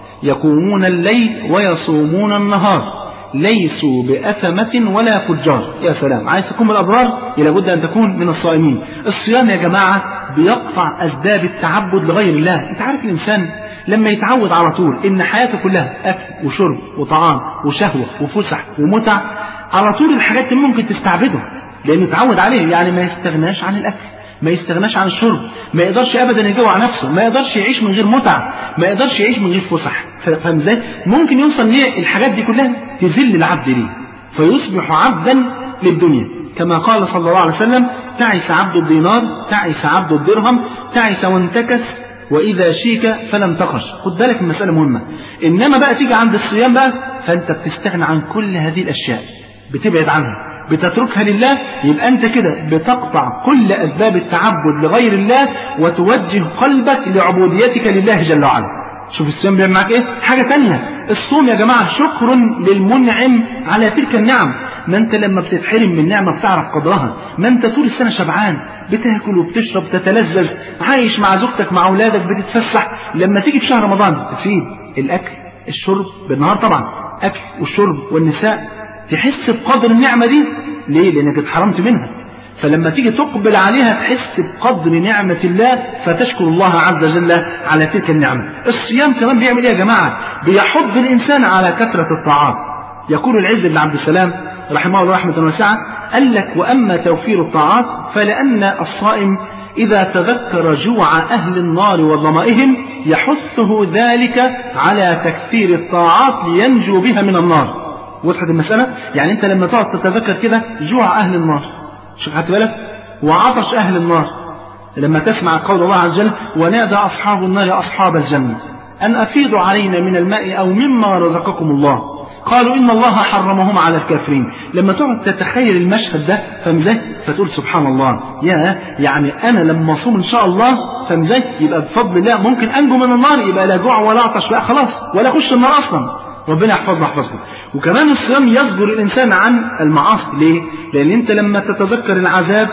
B: يقومون الليل ويصومون النهار ليسوا بأثمة ولا فجار. يا سلام، عايز تكون من الأبرار لابد أن تكون من الصائمين. الصيام يا جماعة بيقطع أسباب التعبد لغير الله. انت عارف الإنسان لما يتعود على طول إن حياته كلها أكل وشرب وطعام وشهوة وفسح ومتع، على طول الحاجات دي ممكن تستعبده لأنه يتعود عليه. يعني ما يستغناش عن الأكل، ما يستغناش عن الشرب، ما يقدرش أبدا يجوع نفسه، ما يقدرش يعيش من غير متع، ما يقدرش يعيش من غير فسح. فاهم ازاي؟ ممكن يوصل ليه الحاجات دي كلها تذل العبد ليه فيصبح عبدا للدنيا، كما قال صلى الله عليه وسلم: تعس عبد الدينار، تعس عبد الدرهم، تعس وانتكس، وإذا شيك فلم تقش. خد بالك من مسألة مهمة. إنما بقى تيجي عند الصيام بقى فأنت بتستغنى عن كل هذه الأشياء، بتبعد عنها، بتتركها لله. يبقى أنت كده بتقطع كل أسباب التعبد لغير الله وتوجه قلبك لعبوديتك لله جل وعلا. شوف الصيام بيعمل معاك ايه؟ حاجة تانية. الصوم يا جماعة شكر للمنعم على تلك النعم. ما انت لما بتتحرم من نعمة بتعرف قدرها. ما انت طول السنة شبعان، بتاكل وبتشرب، تتلذذ، عايش مع زوجتك مع اولادك، بتتفسح. لما تيجي في شهر رمضان تسيب الاكل الشرب بالنهار طبعا، اكل والشرب والنساء، تحس بقدر النعمة دي. ليه؟ لانك اتحرمت منها. فلما تيجي تقبل عليها تحس بقدر نعمة الله فتشكر الله عز وجل على تلك النعمة. الصيام كمان بيعمل ايه يا جماعة؟ بيحض الإنسان على كثرة الطاعات. يقول العز بن عبد السلام رحمه الله رحمة واسعة، قال لك: وأما توفير الطاعات فلأن الصائم إذا تذكر جوع أهل النار وظمائهم يحثه ذلك على تكثير الطاعات لينجو بها من النار. وضحت المسألة؟ يعني أنت لما تقعد تتذكر كده جوع أهل النار، شوف خدت بالك، وعطش أهل النار، لما تسمع قول الله عز وجل: ونادى أصحاب النار أصحاب الجنة أن أفيضوا علينا من الماء أو مما رزقكم الله قالوا إن الله حرمهم على الكافرين. لما تقعد تتخيل المشهد ده فمزاي فتقول سبحان الله، يا يعني أنا لما أصوم إن شاء الله فمزاي يبقى بفضل الله ممكن أنجو من النار، يبقى لا جوع ولا عطش بقى خلاص ولا أخش النار أصلا. ربنا يحفظنا يحفظنا. وكمان الصيام يصبر الإنسان عن المعاصي. ليه؟ لأن أنت لما تتذكر العذاب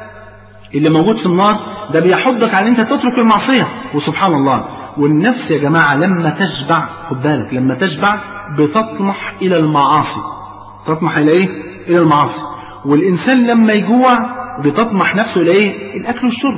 B: اللي موجود في النار ده بيحضك على أن أنت تترك المعصية. وسبحان الله، والنفس يا جماعة لما تشبع، خد بالك، لما تشبع بتطمح إلى المعاصي. تطمح إلى إيه؟ إلى المعاصي. والإنسان لما يجوع بتطمح نفسه إلى إيه؟ الأكل والشرب.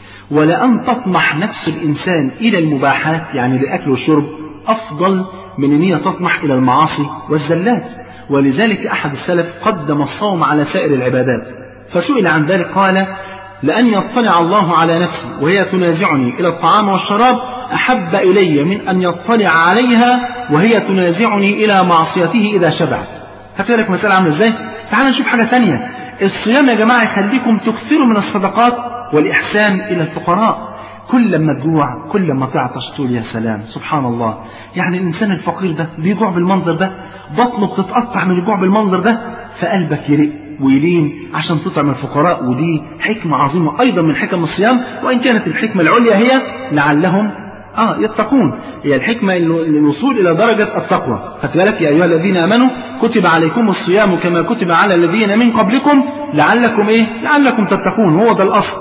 B: ولأن تطمح نفس الإنسان إلى المباحات يعني الأكل والشرب أفضل من أن هي تطمح إلى المعاصي والزلات. ولذلك أحد السلف قدم الصوم على سائر العبادات، فسئل عن ذلك قال: لأن يطلع الله على نفسي وهي تنازعني إلى الطعام والشراب أحب إلي من أن يطلع عليها وهي تنازعني إلى معصيته إذا شبعت. هتقولك مسألة عاملة إزاي؟ تعالوا نشوف حاجة تانية. الصيام يا جماعة يخليكم تكثروا من الصدقات والإحسان إلى الفقراء. كل ما تجوع كل ما تعطش تقول يا سلام سبحان الله، يعني الإنسان الفقير ده بيجوع بالمنظر ده، بطنه بتتقطع من الجوع بالمنظر ده، فقلبك يرق ويلين عشان تطعم الفقراء. ودي حكمة عظيمة أيضا من حكم الصيام، وإن كانت الحكمة العليا هي لعلهم آه يتقون، هي الحكمة للوصول إلى درجة التقوى. خدت بالك يا أيها الذين آمنوا كتب عليكم الصيام كما كتب على الذين من قبلكم لعلكم إيه؟ لعلكم تتقون. هو ده الأصل.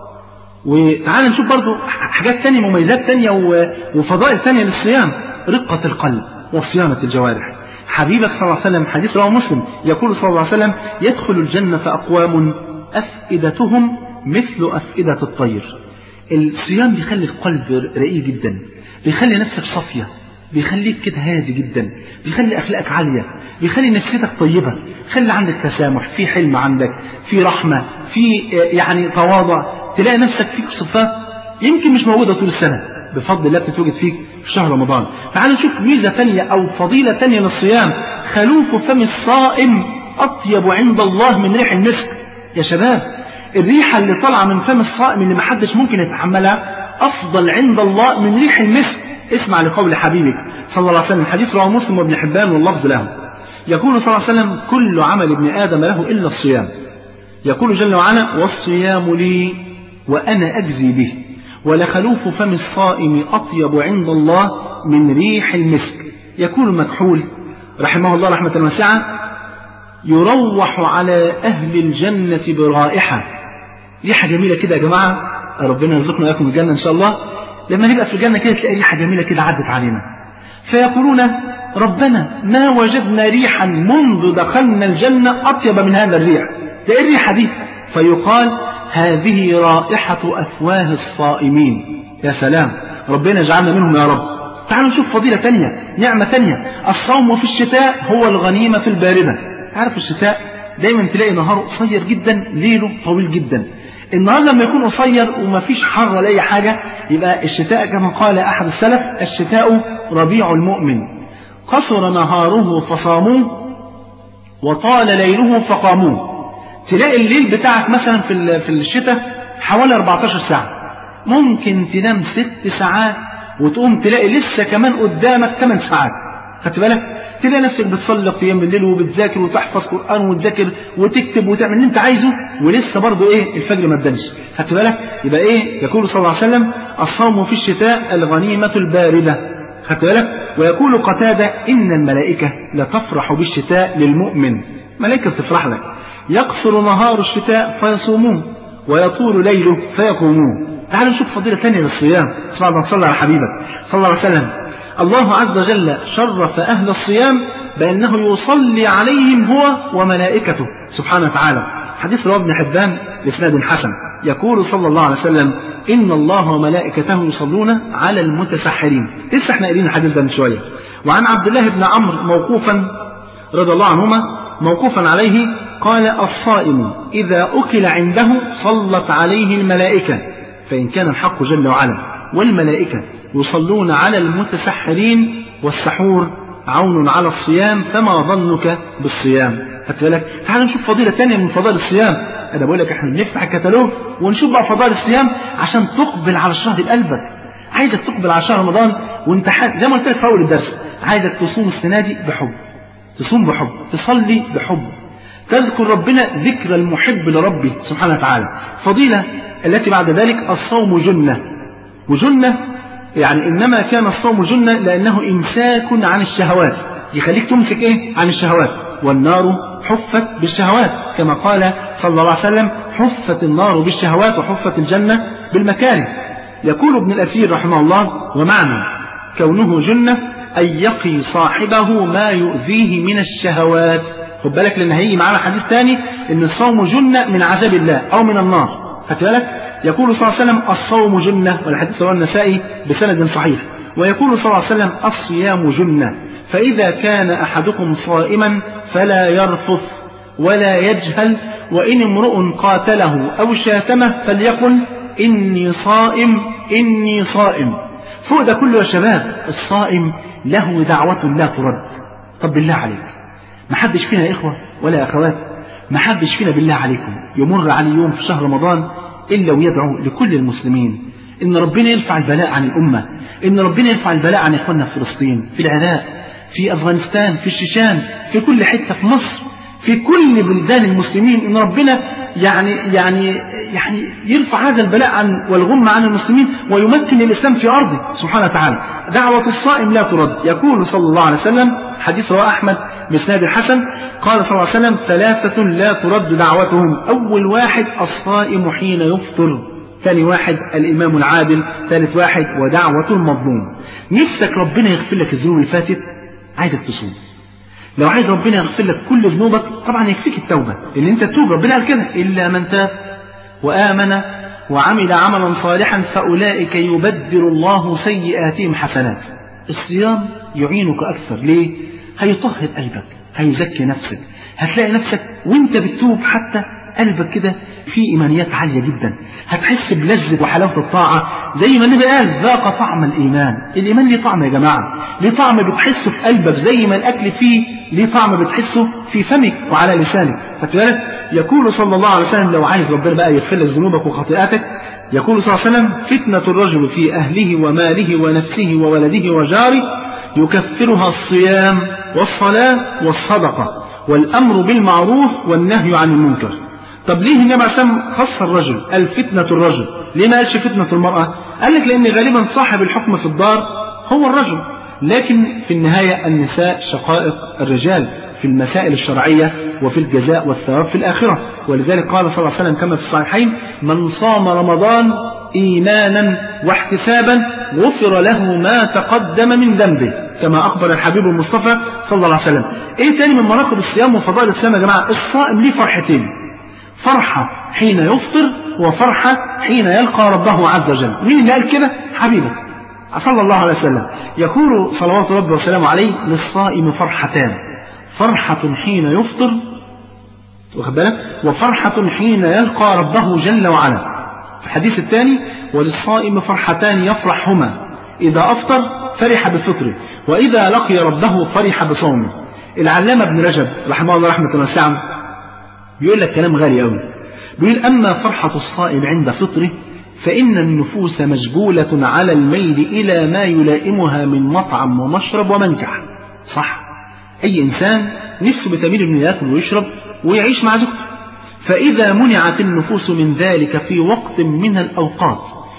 B: وتعال نشوف برضو حاجات تانية، مميزات تانية وفضائل تانية للصيام. رقة القلب وصيانة الجوارح. حبيبك صلى الله عليه وسلم حديث رواه مسلم يقول صلى الله عليه وسلم: يدخل الجنة أقوام أفئدتهم مثل أفئدة الطير. الصيام بيخلي القلب رقيق جدا، بيخلي نفسك صافية، بيخليك كده هادي جدا، بيخلي أخلاقك عالية، بيخلي نفسيتك طيبة، خلي عندك تسامح، في حلم عندك، في رحمة، في يعني تواضع، تلاقي نفسك فيك صفات يمكن مش موجودة طول السنة بفضل الله بتتوجد فيك في شهر رمضان. تعال نشوف ميزة تانية أو فضيلة تانية للصيام: خلوف فم الصائم أطيب عند الله من ريح المسك. يا شباب، الريحة اللي طالعة من فم الصائم اللي محدش ممكن يتحملها أفضل عند الله من ريح المسك. اسمع لقول حبيبك صلى الله عليه وسلم، حديث رواه مسلم وابن حبان واللفظ له. يقول صلى الله عليه وسلم: كل عمل ابن آدم له إلا الصيام. يقول جل وعلا: والصيام لي وأنا أجزي به، ولخلوف فم الصائم أطيب عند الله من ريح المسك. يقول المكحول رحمه الله رحمة واسعة: يروح على أهل الجنة برائحة. ريحة جميلة كده يا جماعة، ربنا يرزقنا وإياكم الجنة إن شاء الله. لما نبقى في الجنة كده تلاقي ريحة جميلة كده عدت علينا، فيقولون: ربنا ما وجدنا ريحا منذ دخلنا الجنة أطيب من هذا الريح، ده إيه الريحة دي؟ فيقال: هذه رائحة أفواه الصائمين. يا سلام، ربنا يجعلنا منهم يا رب. تعالوا نشوف فضيلة تانية، نعمة تانية. الصوم في الشتاء هو الغنيمة في الباردة. عارف الشتاء دايما تلاقي نهاره قصير جدا، ليله طويل جدا. النهار لما يكون قصير ومفيش حر ولا أي حاجة، يبقى الشتاء كما قال أحد السلف: الشتاء ربيع المؤمن، قصر نهاره فصاموه وطال ليله فقاموه. تلاقي الليل بتاعك مثلا في في الشتاء حوالي أربعتاشر ساعة، ممكن تنام ست ساعات وتقوم تلاقي لسه كمان قدامك ثمان ساعات. خدت بالك؟ تلاقي نفسك بتصلي قيام الليل وبتذاكر وتحفظ قرآن وتذاكر وتكتب وتعمل اللي انت عايزه، ولسه برضه ايه الفجر ما ادانش. خدت بالك؟ يبقى ايه؟ يقول صلى الله عليه وسلم: الصوم في الشتاء الغنيمة الباردة. خدت بالك؟ ويقول قتادة: إن الملائكة لتفرح بالشتاء للمؤمن. ملائكة تفرح لك. يقصر نهار الشتاء فيصومون ويطول ليله فيقومون. تعالوا نشوف فضيلة ثانية للصيام. اسمع ما صلى على حبيبك صلى الله عليه وسلم. الله عز وجل شرف أهل الصيام بأنه يصلي عليهم هو وملائكته سبحانه وتعالى. حديث رواه ابن حبان بإسناد حسن. يقول صلى الله عليه وسلم: إن الله وملائكته يصلون على المتسحرين. لسه احنا قايلين الحديث ده من شوية. وعن عبد الله بن عمرو موقوفا رضي الله عنهما موقوفا عليه قال: الصائم إذا أكل عنده صلت عليه الملائكة، فإن كان الحق جل وعلا والملائكة يصلون على المتسحرين، والسحور عون على الصيام، فما ظنك بالصيام؟ خدت بالك؟ تعال نشوف فضيلة ثانية من فضائل الصيام. أنا بقول لك احنا نفتح الكتالوج ونشوف بقى فضائل الصيام عشان تقبل على الشهر بقلبك. عايزك تقبل على شهر رمضان وانت زي ما قلت لك في أول الدرس، عايزك تصوم السنة دي بحب، تصوم بحب، تصلي بحب، تذكر ربنا ذكر المحب لربه سبحانه وتعالى. فضيلة التي بعد ذلك: الصوم جنة. وجنة يعني إنما كان الصوم جنة لأنه إمساك عن الشهوات، يخليك تمسك إيه؟ عن الشهوات. والنار حفت بالشهوات كما قال صلى الله عليه وسلم: حفت النار بالشهوات وحفت الجنة بالمكاره. يقول ابن الأثير رحمه الله: ومعنى كونه جنة أن يقي صاحبه ما يؤذيه من الشهوات. خد بالك لأن هيجي معنا حديث ثاني إن الصوم جنة من عذاب الله أو من النار. خدت بالك؟ يقول صلى الله عليه وسلم: الصوم جنة، والحديث رواه النسائي بسند صحيح. ويقول صلى الله عليه وسلم: الصيام جنة، فإذا كان أحدكم صائما فلا يرفث ولا يجهل، وإن امرؤ قاتله أو شاتمه فليقل: إني صائم إني صائم. فوق ده كله يا شباب، الصائم له دعوة لا ترد. طب بالله عليك، ما حدش فينا يا إخوة ولا يا أخوات، ما حدش فينا بالله عليكم يمر عليه يوم في شهر رمضان إلا ويدعو لكل المسلمين إن ربنا يرفع البلاء عن الأمة، إن ربنا يرفع البلاء عن إخواننا في فلسطين، في العراق، في أفغانستان، في الشيشان، في كل حتة في مصر، في كل بلدان المسلمين، إن ربنا يعني يعني يعني يرفع هذا البلاء عن والغم عن المسلمين ويمكن الإسلام في أرضه سبحانه وتعالى. دعوة الصائم لا ترد. يقول صلى الله عليه وسلم، حديث رواه أحمد بإسناد الحسن، قال صلى الله عليه وسلم: ثلاثة لا ترد دعوتهم: أول واحد الصائم حين يفطر، ثاني واحد الإمام العادل، ثالث واحد ودعوة المظلوم. نفسك ربنا يغفر لك الذنوب اللي فاتت، عايزك تصوم. لو عايز ربنا يغفر لك كل ذنوبك طبعا يكفيك التوبة، ان انت تتوب. ربنا قال كده: إلا من تاب وآمن وعمل عملا صالحا فأولئك يبدل الله سيئاتهم حسنات. الصيام يعينك أكثر. ليه؟ هيطهر قلبك، هيزكي نفسك، هتلاقي نفسك وانت بتتوب حتى قلبك كده في إيمانيات عالية جدا، هتحس بلذة وحلاوة الطاعة زي ما النبي قال ذاق طعم الإيمان. الإيمان ليه طعم يا جماعة، ليه طعم بتحسه في قلبك زي ما الأكل فيه ليه طعم بتحسه في فمك وعلى لسانك. فكذلك يقول صلى الله عليه وسلم لو عايز ربنا بقى يغفر لك ذنوبك وخطيئاتك، يقول صلى الله عليه وسلم فتنة الرجل في أهله وماله ونفسه وولده وجاره يكفرها الصيام والصلاة والصدقة والأمر بالمعروف والنهي عن المنكر. طب ليه النبي عليه الصلاة والسلام خص الرجل قال فتنة الرجل، ليه ما قالش فتنة المرأة؟ قال لك لأن غالبا صاحب الحكم في الدار هو الرجل، لكن في النهاية النساء شقائق الرجال في المسائل الشرعية وفي الجزاء والثواب في الآخرة. ولذلك قال صلى الله عليه وسلم كما في الصحيحين من صام رمضان إيمانا واحتسابا غفر له ما تقدم من ذنبه، كما أخبر الحبيب المصطفى صلى الله عليه وسلم. إيه تاني من مناقب الصيام وفضائل الصيام يا جماعة؟ الصائم ليه فرحتين، فرحة حين يفطر وفرحة حين يلقى ربه عز وجل. مين اللي قال كده؟ حبيبك صلى الله عليه وسلم. يقول صلوات ربي وسلامه عليه للصائم فرحتان، فرحة حين يفطر واخد بالك وفرحة حين يلقى ربه جل وعلا. في الحديث الثاني وللصائم فرحتان يفرحهما إذا أفطر فرح بفطره وإذا لقي ربه فرح بصومه. العلامة ابن رجب رحمه الله رحمة واسعة بيقول لك كلام غالي قوي، بيقول أما فرحة الصائم عند فطره فإن النفوس مجبولة على الميل إلى ما يلائمها من مطعم ومشرب ومنكح. صح، أي إنسان نفسه بتميل إنه يأكل ويشرب ويعيش مع زوجته، فإذا منعت النفوس من ذلك في وقت من الأوقات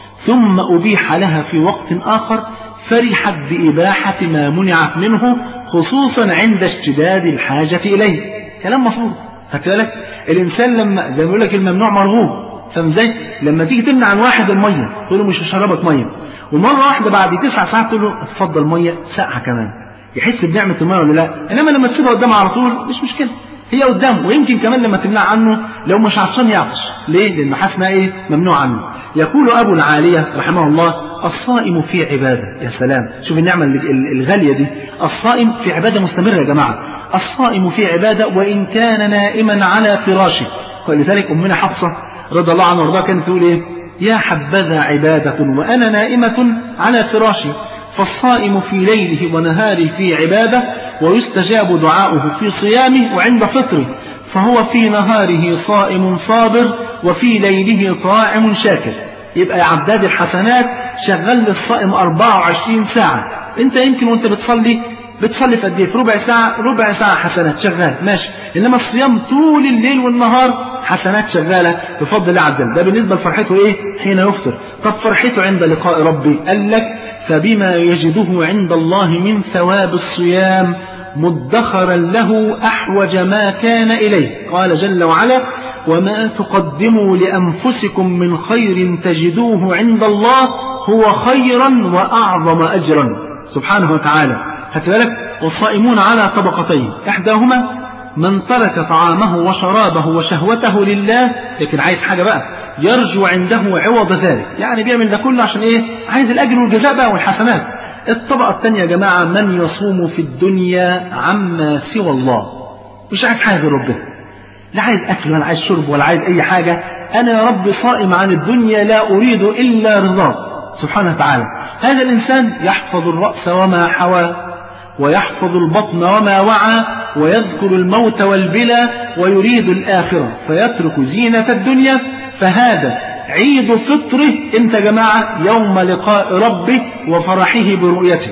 B: ثم أبيح لها في وقت آخر فرحت بإباحة ما منعت منه خصوصا عند اشتداد الحاجة إليه. كلام مظبوط. هتقولك الإنسان لما زي ما يقول لك الممنوع مرغوب، فاهم ازاي؟ لما تيجي تمنع عن واحد المية تقول له مش هشربك مية، ومرة واحدة بعد تسع ساعات تقول له اتفضل مية ساقعة كمان، يحس بنعمة المية ولا لا؟ إنما لما تسيبها قدامه على طول مش مشكلة، هي قدامه. ويمكن كمان لما تمنع عنه لو مش عطشان يعطش، ليه؟ لأنه حاسس ايه؟ ممنوع عنه. يقول أبو العالية رحمه الله الصائم في عبادة. يا سلام، شوف النعمة الغالية دي، الصائم في عبادة مستمرة يا جماعة. الصائم في عبادة وإن كان نائما على فراشه. ولذلك أمنا حفصة رضي الله عنها وارضاها كانت تقول إيه؟ يا حبذا عبادة وأنا نائمة على فراشي. فالصائم في ليله ونهاره في عبادة ويستجاب دعاؤه في صيامه وعند فطره، فهو في نهاره صائم صابر وفي ليله طاعم شاكر. يبقى يا عداد الحسنات شغال للصائم أربعة وعشرين ساعة. انت يمكن وانت بتصلي بتصلي في قد ايه؟ في ربع ساعة، ربع ساعة حسنات شغال ماشي، انما الصيام طول الليل والنهار حسنات شغالة بفضل الله عز وجل. ده بالنسبة لفرحته ايه؟ حين يفطر. طب فرحته عند لقاء ربي، قال لك فبما يجده عند الله من ثواب الصيام مدخرا له أحوج ما كان إليه. قال جل وعلا وما تقدموا لأنفسكم من خير تجدوه عند الله هو خيرا وأعظم أجرا سبحانه وتعالى. هتبالك والصائمون على طبقتين، إحداهما من ترك طعامه وشرابه وشهوته لله لكن عايز حاجة بقى يرجو عنده عوض ذلك، يعني بيعمل ده كله عشان ايه؟ عايز الأجر والجزاء بقى والحسنات. الطبقة الثانية يا جماعة من يصوم في الدنيا عما سوى الله، مش عايز حاجة غير ربنا، لا عايز أكل ولا عايز شرب ولا عايز أي حاجة، أنا يا رب صائم عن الدنيا لا أريد إلا رضاك سبحانه وتعالى. هذا الإنسان يحفظ الرأس وما حوى ويحفظ البطن وما وعى ويذكر الموت والبلى ويريد الآخرة فيترك زينة الدنيا، فهذا عيد فطره انت جماعة يوم لقاء ربه وفرحه برؤيته.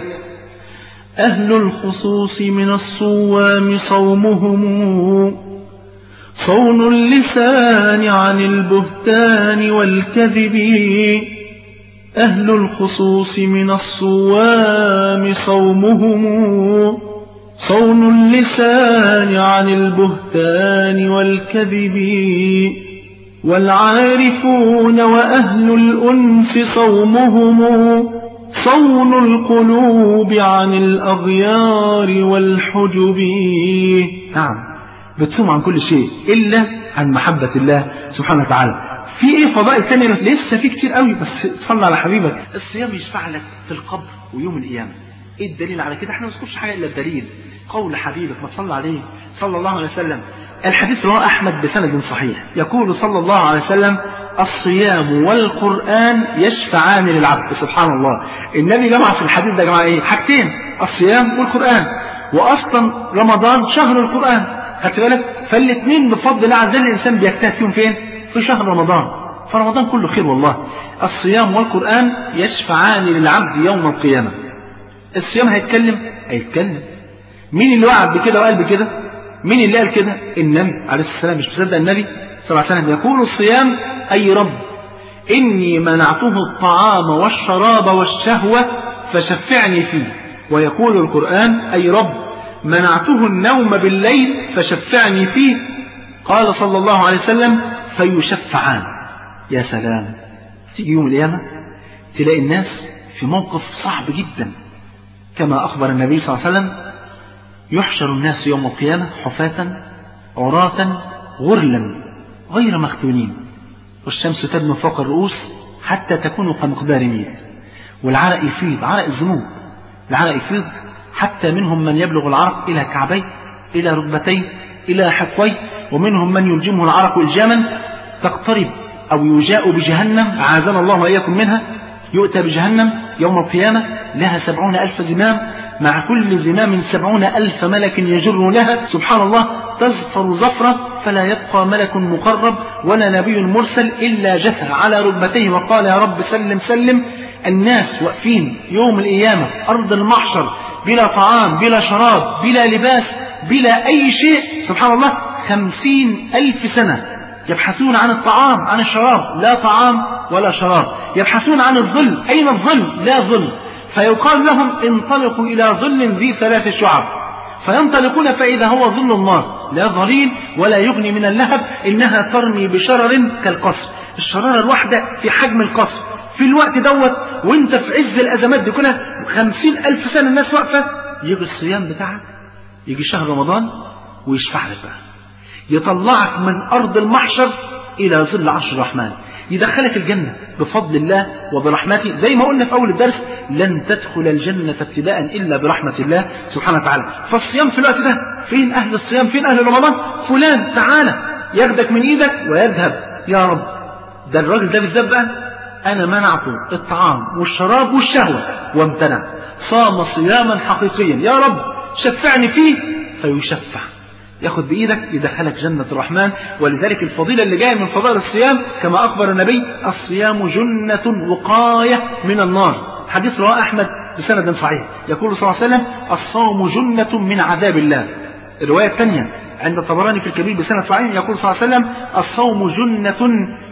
B: أهل الخصوص من الصوام صومهم صون اللسان عن البهتان والكذب. أهل الخصوص من الصوام صومهم صون اللسان عن البهتان والكذب. والعارفون وأهل الأنس صومهم صون القلوب عن الأغيار والحجب. نعم، بتصوم عن كل شيء إلا عن محبة الله سبحانه وتعالى. في ايه فضائل تانية؟ لسه في كتير قوي، بس صلى على حبيبك. الصيام يشفع لك في القبر ويوم القيامة. ايه الدليل على كده؟ احنا ما نذكرش حاجه الا الدليل، قول حبيبك ما صلى عليه صلى الله عليه وسلم. الحديث رواه احمد بسند صحيح، يقول صلى الله عليه وسلم: الصيام والقرآن يشفعان للعبد. سبحان الله، النبي جمع في الحديث ده جمع ايه؟ حاجتين، الصيام والقرآن. واصلا رمضان شهر القرآن، خدت بالك؟ فالاثنين بفضل الله عز وجل الانسان بيجتهد فيهم فين؟ في شهر رمضان. فرمضان كله خير والله. الصيام والقرآن يشفعان للعبد يوم القيامة. الصيام هيتكلم هيتكلم مين اللي وعد بكده وقال بكده؟ مين اللي قال كده؟ النبي عليه الصلاة والسلام. مش مصدق النبي صلى الله عليه وسلم يقول: الصيام أي رب إني منعته الطعام والشراب والشهوة فشفعني فيه. ويقول القرآن: أي رب منعته النوم بالليل فشفعني فيه. قال صلى الله عليه وسلم: فيشفعان. يا سلام، تيجي يوم القيامة تلاقي الناس في موقف صعب جدا، كما أخبر النبي صلى الله عليه وسلم: يحشر الناس يوم القيامة حفاة عراة غرلا غير مختونين، والشمس تدنو فوق الرؤوس حتى تكون كمقدار ميل، والعرق يفيض، عرق الذنوب، العرق يفيض حتى منهم من يبلغ العرق إلى كعبيه إلى ركبتيه إلى حقويه، ومنهم من يلجمه العرق إلجاما تقترب أو يجاء بجهنم، عاذنا الله وإياكم منها. يؤتى بجهنم يوم القيامة لها سبعون ألف زمام، مع كل زمام سبعون ألف ملك يجر لها، سبحان الله، تزفر زفرة فلا يبقى ملك مقرب ولا نبي مرسل إلا جثى على ركبتيه وقال: يا رب سلم سلم. الناس واقفين يوم القيامة أرض المحشر بلا طعام بلا شراب بلا لباس بلا أي شيء، سبحان الله، خمسين ألف سنة يبحثون عن الطعام عن الشراب، لا طعام ولا شراب. يبحثون عن الظل، أين الظل؟ لا ظل. فيقال لهم: انطلقوا إلى ظل ذي ثلاث شعب. فينطلقون فإذا هو ظل النار، لا ظليل ولا يغني من اللهب، إنها ترمي بشرر كالقصر. الشرارة الواحدة في حجم القصر في الوقت دوت، وانت في عز الأزمات دي كلها، خمسين ألف سنة الناس واقفة. يجي الصيام بتاعك، يجي شهر رمضان ويشفع لك بقى، يطلعك من أرض المحشر إلى ظل عرش الرحمن، يدخلك الجنة بفضل الله وبرحمته. زي ما قلنا في أول الدرس: لن تدخل الجنة ابتداء إلا برحمة الله سبحانه وتعالى. فالصيام في الوقت ده، فين أهل الصيام؟ فين أهل رمضان؟ فلان تعالى ياخدك من إيدك ويذهب. يا رب، ده الراجل ده بالذات بقى أنا منعته الطعام والشراب والشهوة وامتنع، صام صياما حقيقيا، يا رب شفعني فيه. فيشفع، ياخد بإيدك يدخلك جنة الرحمن. ولذلك الفضيلة اللي جاية من فضائل الصيام كما أخبر النبي: الصيام جنة وقاية من النار. حديث رواه أحمد بسند صحيح، يقول صلى الله عليه وسلم: الصوم جنة من عذاب الله. الرواية الثانية عند الطبراني في الكبير بسند صحيح، يقول صلى الله عليه وسلم: الصوم جنة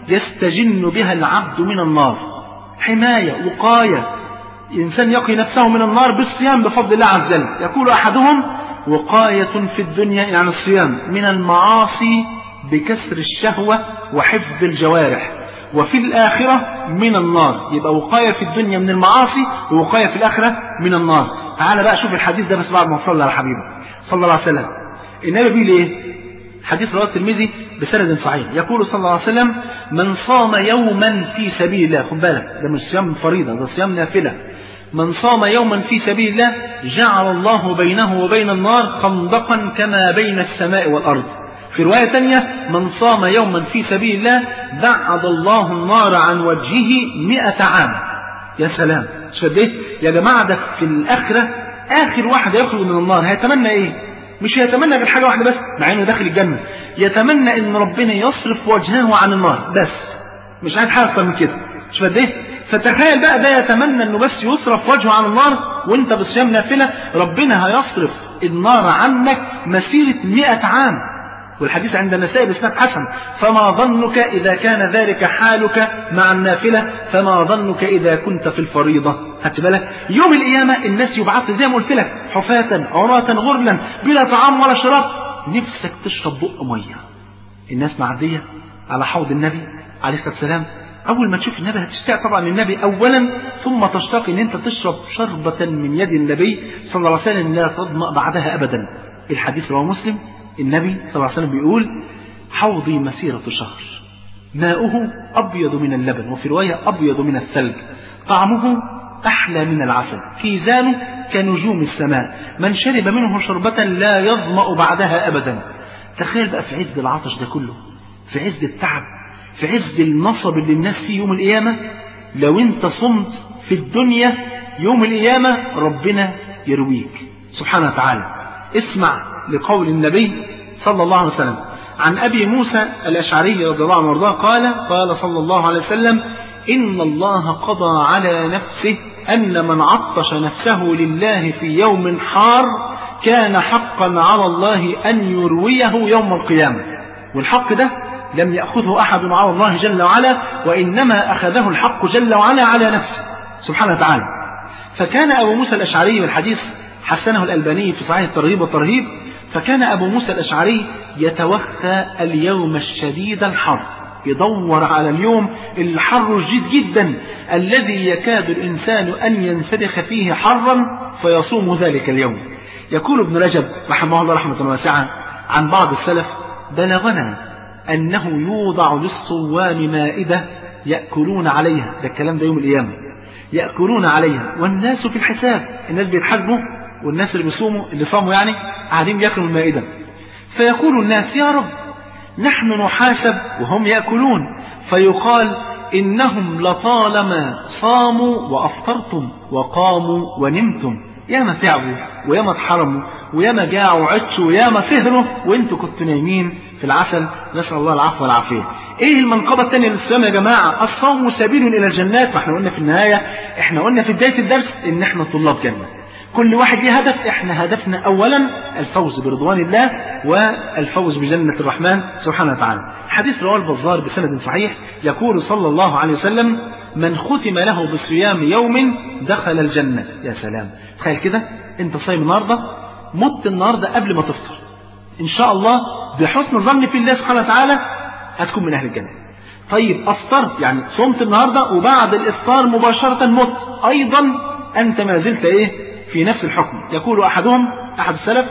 B: يستجن بها العبد من النار. حماية، وقاية، الإنسان يقي نفسه من النار بالصيام بفضل الله عز وجل. يقول أحدهم: وقاية في الدنيا، يعني الصيام، من المعاصي بكسر الشهوة وحفظ الجوارح، وفي الآخرة من النار. يبقى وقاية في الدنيا من المعاصي، ووقاية في الآخرة من النار. تعال بقى شوف الحديث ده بس بعد ما صلى على حبيبه صلى الله عليه وسلم. النبي بيقول ايه؟ حديث رواه الترمذي بسند صحيح، يقول صلى الله عليه وسلم: من صام يوما في سبيل الله، خد بالك ده مش صيام فريضة، ده صيام نافلة. من صام يوما في سبيل الله جعل الله بينه وبين النار خندقا كما بين السماء والأرض. في رواية تانية: من صام يوما في سبيل الله بعد الله النار عن وجهه مئة عام. يا سلام، شديت يا جماعة، ده في الآخرة آخر واحد يخرج من النار هيتمنى إيه؟ مش يتمنى غير حاجة واحدة بس، مع إنه داخل الجنة، يتمنى إن ربنا يصرف وجهه عن النار بس، مش عايز حاجة أكتر من كده. شديت؟ فتخيل بقى ده يتمنى إنه بس يصرف وجهه عن النار، وأنت بصيام نافلة ربنا هيصرف النار عنك مسيرة مئة عام. والحديث عند النسائي بإسناد حسن: فما ظنك إذا كان ذلك حالك مع النافلة فما ظنك إذا كنت في الفريضة. خدت بالك؟ يوم القيامة الناس يبعث زي ما قلت لك حفاة عراة غرلا بلا طعام ولا شراب، نفسك تشرب بق مية. الناس معدية على حوض النبي عليه الصلاة والسلام، أول ما تشوف النبي هتشتاق طبعا للنبي أولا، ثم تشتاق إن أنت تشرب شربة من يد النبي صلى الله عليه وسلم لا تظمأ بعدها أبدا. الحديث رواه مسلم، النبي صلى الله عليه وسلم بيقول: حوضي مسيرة شهر، ماؤه أبيض من اللبن، وفي رواية أبيض من الثلج، طعمه أحلى من العسل، كيزانه كنجوم السماء، من شرب منه شربة لا يظمأ بعدها أبدا. تخيل بقى في عز العطش ده كله، في عز التعب، في عز النصب اللي الناس فيه يوم القيامة، لو انت صمت في الدنيا يوم القيامة ربنا يرويك سبحانه وتعالى. اسمع لقول النبي صلى الله عليه وسلم عن أبي موسى الأشعري رضي الله عنه وارضاه قال قال صلى الله عليه وسلم: إن الله قضى على نفسه أن من عطش نفسه لله في يوم حار كان حقا على الله أن يرويه يوم القيامة. والحق ده لم يأخذه أحد على الله جل وعلا، وإنما أخذه الحق جل وعلا على نفسه سبحانه وتعالى. فكان أبو موسى الأشعري، والحديث حسنه الألباني في صحيح الترغيب والترهيب، فكان أبو موسى الأشعري يتوخى اليوم الشديد الحر، يدور على اليوم الحر الجد جدا الذي يكاد الإنسان أن ينسلخ فيه حرا فيصوم ذلك اليوم. يقول ابن رجب رحمه الله رحمة واسعة عن بعض السلف: بلغنا أنه يوضع للصوام مائدة يأكلون عليها، ده الكلام ده يوم القيامة، يأكلون عليها والناس في الحساب، الناس بيتحاسبوا والناس اللي بيصوموا اللي صاموا يعني قاعدين يأكلوا المائدة، فيقول الناس: يا رب نحن نحاسب وهم يأكلون، فيقال: إنهم لطالما صاموا وأفطرتم وقاموا ونمتم، ياما تعبوا وياما اتحرموا وياما جاعوا وعطشوا وياما سهروا وانتوا كنتوا نايمين في العسل، نسأل الله العفو والعافية. ايه المنقبة الثانية للصيام يا جماعة؟ الصوم سبيل الى الجنات. ما احنا قلنا في النهاية، احنا قلنا في بداية الدرس ان احنا طلاب جنة، كل واحد له هدف. احنا هدفنا اولا الفوز برضوان الله والفوز بجنة الرحمن سبحانه وتعالى. حديث رواه البزار بسند صحيح، يقول صلى الله عليه وسلم: من ختم له بصيام يوم دخل الجنة. يا سلام، تخيل كده انت صايم النهارده، مت النهارده قبل ما تفطر، ان شاء الله بحسن ظن في الله سبحانه وتعالى هتكون من اهل الجنة. طيب افطرت، يعني صمت النهارده وبعد الافطار مباشرة مت، ايضا انت ما زلت ايه في نفس الحكم. يقول احدهم احد السلف: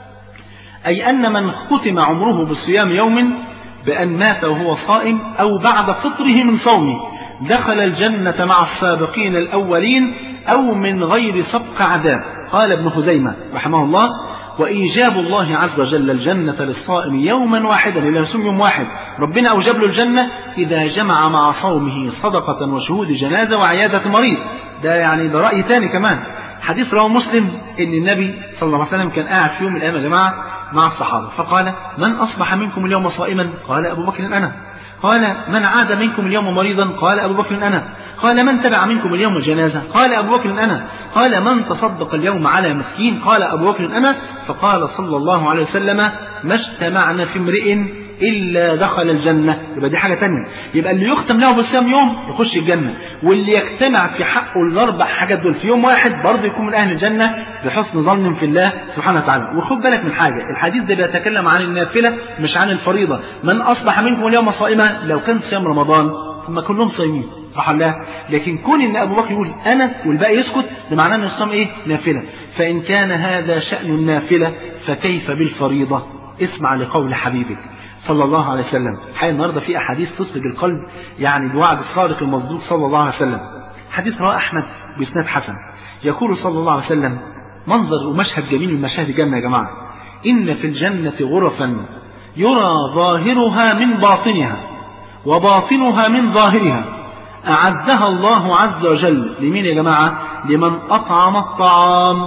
B: اي ان من ختم عمره بصيام يوم بان مات وهو صائم او بعد فطره من صومه دخل الجنة مع السابقين الاولين او من غير سبق عذاب. قال ابن خزيمة رحمه الله: وإيجاب الله عز وجل الجنة للصائم يوما واحدا، إلا يصوم يوم واحد ربنا أوجب له الجنة إذا جمع مع صومه صدقة وشهود جنازة وعيادة مريض. ده يعني ده رأي تاني كمان. حديث رواه مسلم إن النبي صلى الله عليه وسلم كان قاعد في يوم من الأيام يا جماعة مع الصحابة، فقال: من أصبح منكم اليوم صائما؟ قال أبو بكر أنا. قال: من عاد منكم اليوم مريضا؟ قال أبو بكر أنا. قال: من تبع منكم اليوم جنازة؟ قال أبو بكر أنا. قال: من تصدق اليوم على مسكين؟ قال أبو بكر أنا. فقال صلى الله عليه وسلم: ما اجتمعنا في امرئ إلا دخل الجنة. يبقى دي حاجة تانية، يبقى اللي يختم له بالصيام يوم يخش الجنة، واللي يجتمع في حقه الأربع حاجات دول في يوم واحد برضه يكون من أهل الجنة بحسن ظن في الله سبحانه وتعالى. وخد بالك من حاجة، الحديث ده بيتكلم عن النافلة مش عن الفريضة. من أصبح منكم اليوم صائما، لو كان صيام رمضان ثم كلهم صايمين صح الله، لكن كون ان ابو بكر يقول انا والباقي يسكت، ده معناه ان الصيام ايه؟ نافله. فان كان هذا شأن النافله فكيف بالفريضه؟ اسمع لقول حبيبك صلى الله عليه وسلم. حقيقة النهارده في احاديث تصلب القلب، يعني بوعد الصادق المصدوق صلى الله عليه وسلم. حديث رواه احمد باسناد حسن، يقول صلى الله عليه وسلم: منظر ومشهد جميل من مشاهد الجنه يا جماعه، ان في الجنه غرفا يرى ظاهرها من باطنها وباطنها من ظاهرها، أعدها الله عز وجل لمين يا جماعة؟ لمن أطعم الطعام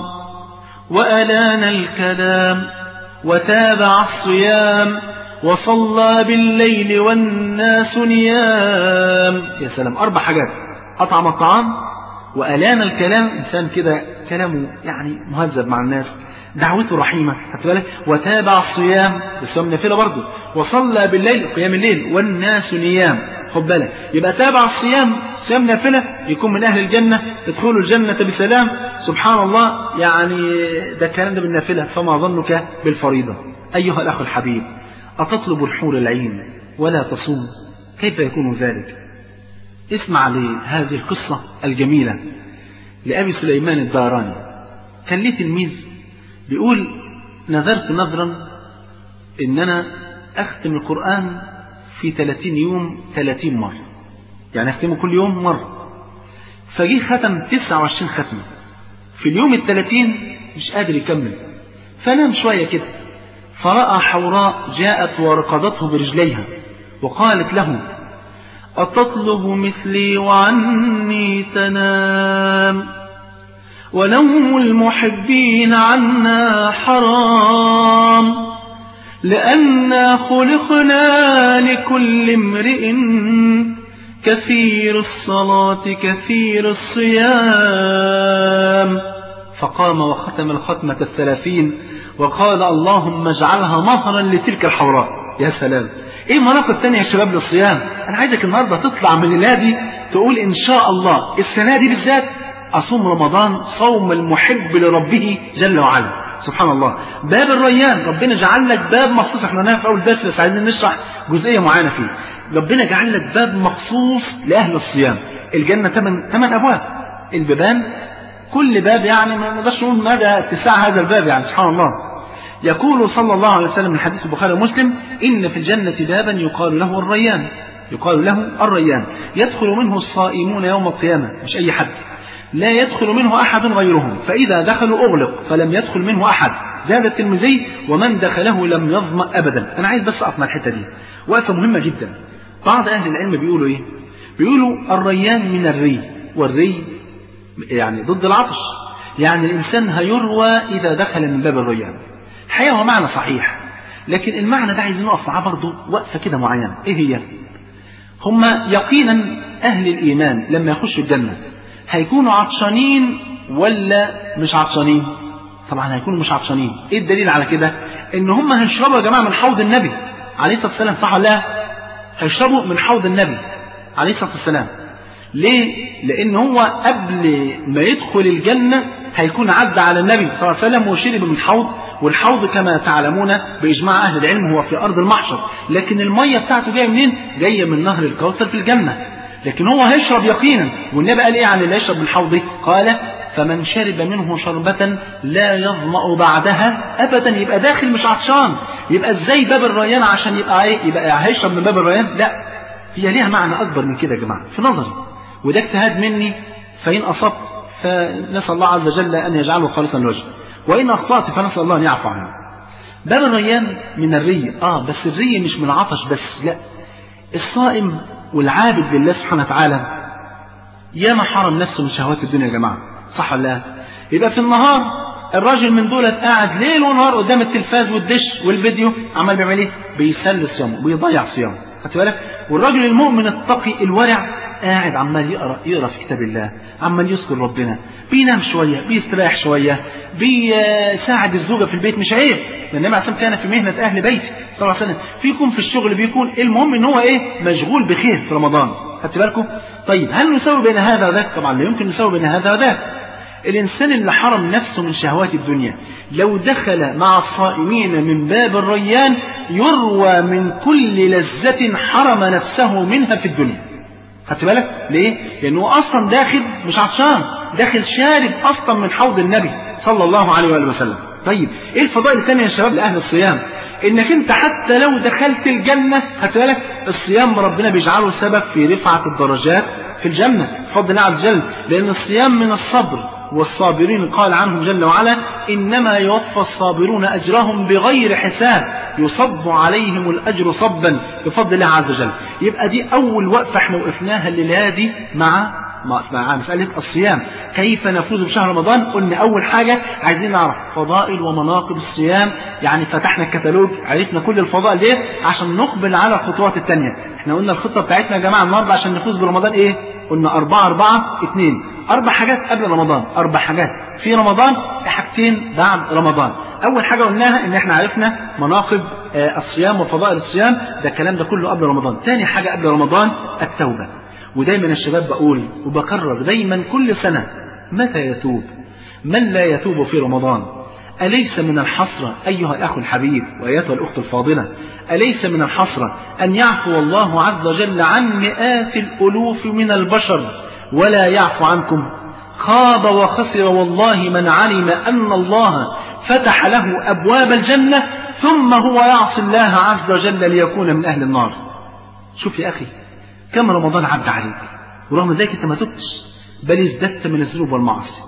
B: وألان الكلام وتابع الصيام وصلى بالليل والناس نيام. يا سلام، أربع حاجات: أطعم الطعام وألان الكلام، إنسان كده كلامه يعني مهذب مع الناس، دعوته رحيمة، وتابع الصيام، الصيام نافلة برضه، وصلى بالليل قيام الليل والناس نيام. خد بالك، يبقى تابع الصيام، صيام نافلة، يكون من أهل الجنة، يدخلوا الجنة بسلام. سبحان الله، يعني ده الكلام ده بالنافلة، فما ظنك بالفريضة؟ أيها الأخ الحبيب، أتطلب الحور العين ولا تصوم؟ كيف يكون ذلك؟ اسمع لهذه القصة الجميلة لأبي سليمان الداراني. كان لي تلميذ بيقول: نذرت نذرا إن أنا أختم القرآن في ثلاثين يوم ثلاثين مرة، يعني أختمه كل يوم مرة. فجي ختم تسعة وعشرين ختمة، في اليوم الثلاثين مش قادر يكمل، فنام شوية كده، فرأى حوراء جاءت ورقضته برجليها وقالت له: أتطلب مثلي وعني تنام، ونوم المحبين عنا حرام، لأننا خلقنا لكل امرئ كثير الصلاة كثير الصيام. فقام وختم الختمة الثلاثين وقال: اللهم اجعلها مهرا لتلك الحوراء. يا سلام، ايه المناطق الثانية يا شباب للصيام؟ انا عايزك النهارده تطلع من الليلة دي تقول ان شاء الله السنة دي بالذات اصوم رمضان صوم المحب لربه جل وعلا. سبحان الله، باب الريان ربنا جعل لك باب مخصوص. احنا هنعرف في اول درس بس عايزين نشرح جزئية معينة فيه. ربنا جعل لك باب مخصوص لأهل الصيام. الجنة ثمان ثمان أبواب، البيبان كل باب يعني ما نقدرش نقول مدى اتساع هذا الباب يعني. سبحان الله. يقول صلى الله عليه وسلم من حديث البخاري ومسلم: إن في الجنة بابا يقال له الريان، يقال له الريان، يدخل منه الصائمون يوم القيامة، مش أي حد، لا يدخل منه أحد غيرهم، فإذا دخلوا أغلق فلم يدخل منه أحد. زاد الترمذي: ومن دخله لم يظمأ أبدا. أنا عايز بس أطمع الحتة دي، وقفة مهمة جدا. بعض أهل العلم بيقولوا إيه؟ بيقولوا الريان من الري، والري يعني ضد العطش، يعني الإنسان هيروى إذا دخل من باب الريان. الحقيقة هو معنى صحيح، لكن المعنى ده عايزين نقف معاه برضه وقفة كده معينة. إيه هي؟ هم يقينا أهل الإيمان لما يخشوا الجنة هيكونوا عطشانين ولا مش عطشانين؟ طبعا هيكونوا مش عطشانين. إيه الدليل على كده؟ إن هم هيشربوا يا جماعة من حوض النبي عليه الصلاة والسلام، صح ولا لا؟ هيشربوا من حوض النبي عليه الصلاة والسلام. ليه؟ لأن هو قبل ما يدخل الجنة هيكون عدى على النبي صلى الله عليه وسلم وشرب من حوض، والحوض كما تعلمون بإجماع أهل العلم هو في أرض المحشر، لكن المية بتاعته جاية منين؟ جاية من نهر الكوثر في الجنة. لكن هو هيشرب يقينا. والنبي قال إيه عن اللي يشرب من حوضه؟ قال: فمن شرب منه شربة لا يظمأ بعدها أبدا. يبقى داخل مش عطشان. يبقى إزاي باب الريان عشان يبقى إيه؟ يبقى هيشرب من باب الريان؟ لا، هي ليها معنى أكبر من كده يا جماعة في نظري، وده اجتهاد مني، فإن أصبت فنسأل الله عز وجل أن يجعله خالصا لوجهه، وإن أخطأت فنسأل الله أن يعفو عنه. باب الريان من الري، آه بس الري مش من عطش بس، لا، الصائم والعابد لله سبحانه وتعالى ياما حرم نفسه من شهوات الدنيا يا جماعة، صح ولا لا؟ يبقى في النهار الراجل من دولة قاعد ليل ونهار قدام التلفاز والدش والفيديو، عمال بيعمل ايه؟ بيسلي صيامه، بيضيع صيامه، خدت بالك؟ والراجل المؤمن التقي الورع قاعد عمال يقرأ يقرأ في كتاب الله، عمال يذكر ربنا، بينام شوية، بيستريح شوية، بيساعد الزوجة في البيت، مش عيب، لأن النبي عليه الصلاة والسلام كان في مهنة أهل بيته صلى الله عليه وسلم، فيكم في الشغل بيكون، المهم إن هو إيه؟ مشغول بخير في رمضان، خدت بالكم؟ طيب هل نسوي بين هذا وذاك؟ طبعا لا يمكن نسوي بين هذا وذاك. الإنسان اللي حرم نفسه من شهوات الدنيا لو دخل مع الصائمين من باب الريان يروى من كل لذة حرم نفسه منها في الدنيا. خدت بالك؟ ليه؟ لأنه أصلا داخل مش عطشان، داخل شارب أصلا من حوض النبي صلى الله عليه وآله وسلم. طيب إيه الفضائل الثانية يا شباب لأهل الصيام؟ إنك أنت حتى لو دخلت الجنة، خدت بالك؟ الصيام ربنا بيجعله سبب في رفعة الدرجات في الجنة بفضل الله عز وجل، لأن الصيام من الصبر، والصابرين قال عنهم جل وعلا: إنما يوفى الصابرون أجرهم بغير حساب يصب عليهم الأجر صبا بفضل الله عز وجل. يبقى دي أول وقفة احنا وقفناها الليلة دي مع مع مسألة الصيام، كيف نفوز بشهر رمضان. قلنا أول حاجة عايزين نعرف فضائل ومناقب الصيام، يعني فتحنا الكتالوج، عرفنا كل الفضائل دي عشان نقبل على الخطوات التانية. احنا قلنا الخطة بتاعتنا يا جماعة النهارده عشان نفوز برمضان ايه؟ قلنا أربعة أربعة اتنين، أربع حاجات قبل رمضان، أربع حاجات في رمضان، حاجتين بعد رمضان. أول حاجة قلناها إن إحنا عرفنا مناقب الصيام وفضائل الصيام، ده الكلام ده كله قبل رمضان. تاني حاجة قبل رمضان التوبة، ودايما الشباب بقول وبكرر دايما كل سنة: متى يتوب من لا يتوب في رمضان؟ أليس من الحسرة أيها الأخ الحبيب وأيتها الأخت الفاضلة، أليس من الحسرة أن يعفو الله عز وجل عن مئات الألوف من البشر ولا يعفو عنكم؟ خاب وخسر والله من علم أن الله فتح له أبواب الجنة ثم هو يعصي الله عز وجل ليكون من أهل النار. شوف يا أخي كم رمضان عدى عليك ورغم ذلك أنت ما تبتش، بل ازددت من الذنوب والمعاصي.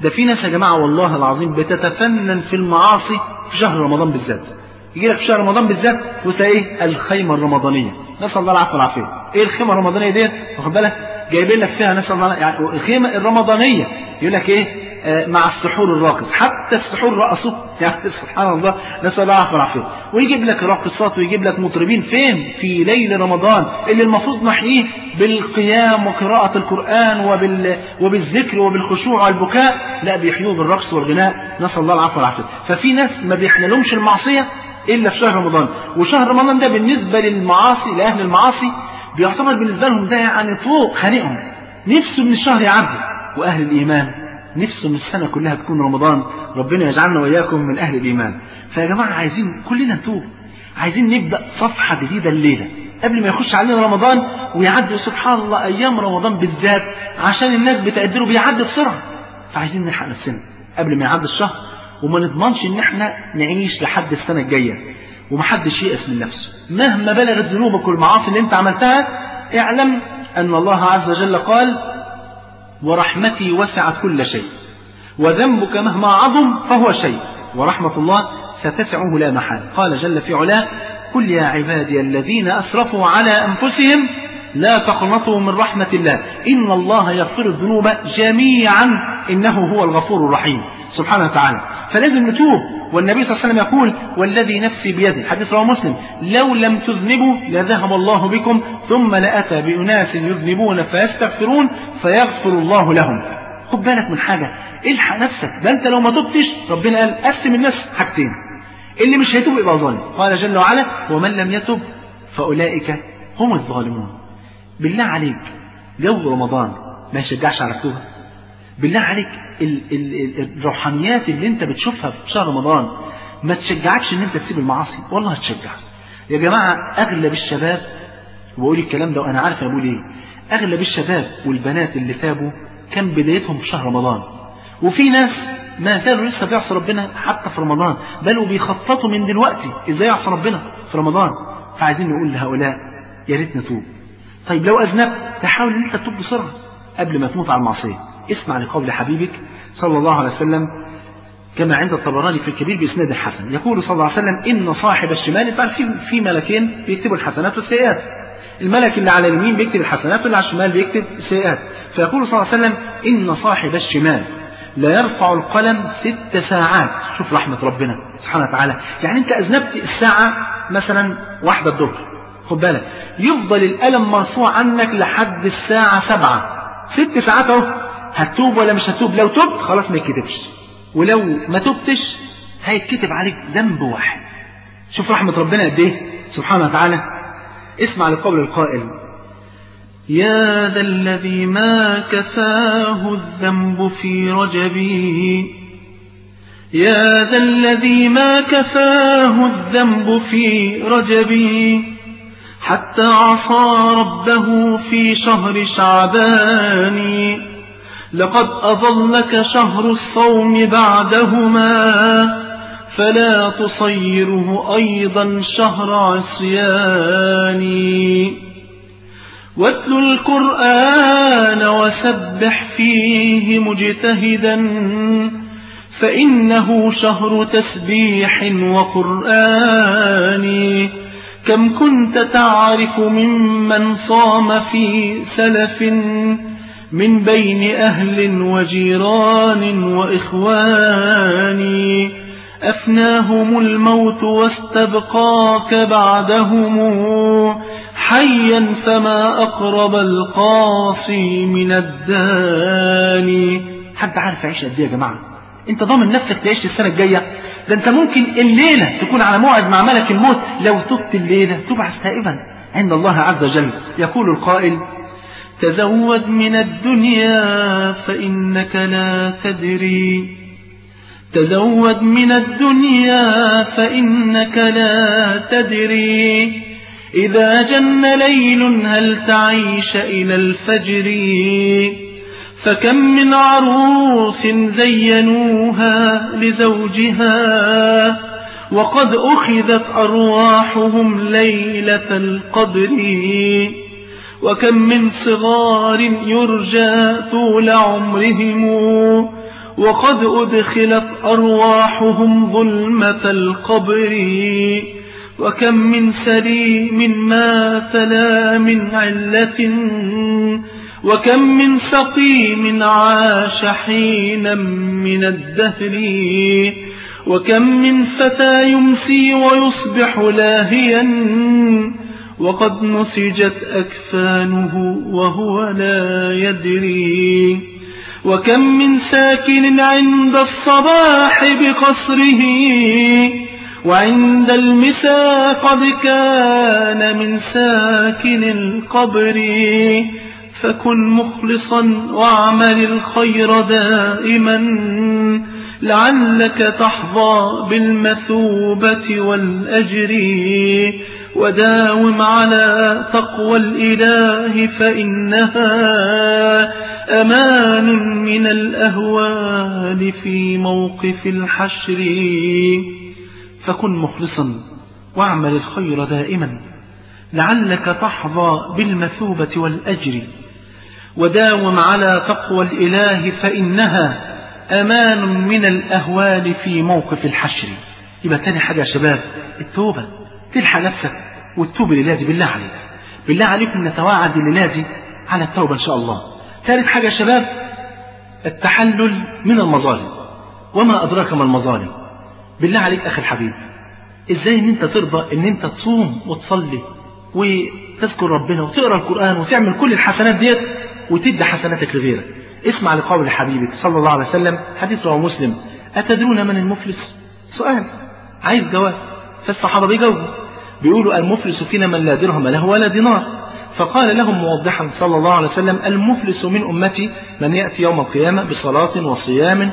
B: ده في ناس يا جماعة والله العظيم بتتفنن في المعاصي في شهر رمضان بالذات. يجي لك في شهر رمضان بالذات وتلاقيه الخيمة الرمضانية، نسأل الله العافية والعافية. ايه الخيمة الرمضانية ديت؟ واخد بالك جايبين لك فيها نسأل الله يعني الخيمة الرمضانية يقول لك ايه آه مع السحور الراقص، حتى السحور رقصوا يعني سبحان الله نسأل الله العافية والعافية. ويجيب لك راقصات ويجيب لك مطربين فين؟ في ليل رمضان اللي المفروض نحييه بالقيام وقراءة القرآن وبال وبالذكر وبالخشوع والبكاء، لا بيحيوه بالرقص والغناء نسأل الله العافية والعافية. ففي ناس ما بيحللهمش المعصية إلا في شهر رمضان، وشهر رمضان ده بالنسبة للمعاصي لأهل المعاصي بيعتبر بالنسبة لهم ده يعني طوق خانقهم، نفسه من الشهر يعدي. وأهل الإيمان نفسه من السنة كلها تكون رمضان، ربنا يجعلنا وإياكم من أهل الإيمان. فيا جماعة عايزين كلنا نتوب، عايزين نبدأ صفحة جديدة الليلة قبل ما يخش علينا رمضان ويعدي. سبحان الله أيام رمضان بالذات عشان الناس بتقدره بيعدي بسرعة، فعايزين نلحق نفسنا قبل ما يعدي الشهر، وما نضمنش ان احنا نعيش لحد السنة الجاية. ومحدش ييأس من نفسه مهما بلغت ذنوبك والمعاصي اللي انت عملتها، اعلم ان الله عز وجل قال ورحمتي وسعت كل شيء وذنبك مهما عظم فهو شيء ورحمة الله ستسعه لا محال. قال جل في علاه قل يا عبادي الذين أسرفوا على أنفسهم لا تقنطوا من رحمة الله إن الله يغفر الذنوب جميعا إنه هو الغفور الرحيم سبحانه وتعالى. فلازم نتوب. والنبي صلى الله عليه وسلم يقول والذي نفسي بيده، حديث رواه مسلم، لو لم تذنبوا لذهب الله بكم ثم لأتى بأناس يذنبون فيستغفرون فيغفر الله لهم. خد بالك من حاجة، الحق نفسك، ده انت لو ما تبتش ربنا قال قسم الناس حاجتين، اللي مش هيتوب يبقى ظالم. قال جل وعلا ومن لم يتب فأولئك هم الظالمون. بالله عليك جو رمضان ما يشجعش على التوبة؟ بالله عليك ال ال ال الروحانيات اللي انت بتشوفها في شهر رمضان ما تشجعكش ان انت تسيب المعاصي؟ والله هتشجع يا جماعة. اغلب الشباب، وبقول الكلام ده وانا عارف انا بقول ايه، اغلب الشباب والبنات اللي تابوا كان بدايتهم في شهر رمضان، وفي ناس ما زالوا لسه بيعصوا ربنا حتى في رمضان، بل وبيخططوا من دلوقتي ازاي يعصوا ربنا في رمضان. فعايزين نقول لهؤلاء يا ريت نتوب. طيب لو اذنبت تحاول ان انت تتوب بسرعه قبل ما تموت على المعصيه. اسمع لقول حبيبك صلى الله عليه وسلم كما عند الطبراني في الكبير باسناد الحسن، يقول صلى الله عليه وسلم ان صاحب الشمال، طبعا في في ملكين بيكتبوا الحسنات والسيئات، الملك اللي على اليمين بيكتب الحسنات واللي على الشمال بيكتب السيئات. فيقول صلى الله عليه وسلم ان صاحب الشمال لا يرفع القلم ست ساعات. شوف رحمة ربنا سبحانه وتعالى، يعني انت اذنبت الساعة مثلا واحدة الظهر، خد بالك يفضل القلم مرفوع عنك لحد الساعة سبعة، ست ساعات اهو. هتتوب ولا مش هتتوب؟ لو تبت خلاص ما يتكتبش، ولو ما تبتش هيتكتب عليك ذنب واحد. شوف رحمة ربنا قد ايه سبحانه وتعالى. اسمع لقول القائل يا ذا الذي ما كفاه الذنب في رجبي، يا ذا الذي ما كفاه الذنب في رجبي حتى عصى ربه في شهر شعبان، لقد أظلك شهر الصوم بعدهما فلا تصيره أيضا شهر عصيان، واتل القرآن وسبح فيه مجتهدا فإنه شهر تسبيح وقرآن، كم كنت تعرف ممن صام في سلف من بين أهل وجيران وإخوان، أفناهم الموت واستبقاك بعدهم حيا فما أقرب القاصي من الداني. حد عارف يعيش قد ايه يا جماعة؟ انت ضامن نفسك تعيش السنة الجاية؟ ده انت ممكن الليلة تكون على موعد مع ملك الموت، لو تبت الليلة تبعث تائبا عند الله عز وجل. يقول القائل تزود من الدنيا فإنك لا تدري، تزود من الدنيا فإنك لا تدري إذا جن ليل هل تعيش إلى الفجر، فكم من عروس زينوها لزوجها وقد أخذت أرواحهم ليلة القدر، وكم من صغار يرجى طول عمرهم
A: وقد أدخلت أرواحهم ظلمة القبر وكم من سليم مات لا من علة وكم من سقيم عاش حينا من الدهر وكم من فتى يمسي ويصبح لاهيا وقد نسجت أكفانه وهو لا يدري وكم من ساكن عند الصباح بقصره وعند المساء قد كان من ساكن القبر فكن مخلصا واعمل الخير دائما لعلك تحظى بالمثوبة والأجر وداوم على تقوى الإله فإنها أمان من الأهوال في موقف الحشر فكن مخلصا واعمل الخير دائما لعلك تحظى بالمثوبة والأجر وداوم على تقوى الإله فإنها أمان من الأهوال في موقف الحشر. يبقى تاني حاجة يا شباب التوبة، تلحق نفسك والتوب لله بالله عليك، بالله عليكم نتواعد لله على التوبة إن شاء الله. ثالث حاجة يا شباب التحلل من المظالم. وما أدراك ما المظالم؟ بالله عليك أخي الحبيب، إزاي إن أنت ترضى إن أنت تصوم وتصلي وتذكر ربنا وتقرأ القرآن وتعمل كل الحسنات ديت وتدي حسناتك لغيرك؟ اسمع لقول حبيبك صلى الله عليه وسلم، حديث رواه مسلم: أتدرون من المفلس؟ سؤال عايز جواب. فالصحابة بيجاوبوا بيقولوا: المفلس فينا من لا درهم له ولا دينار. فقال لهم موضحا صلى الله عليه وسلم: المفلس من أمتي من يأتي يوم القيامة بصلاة وصيام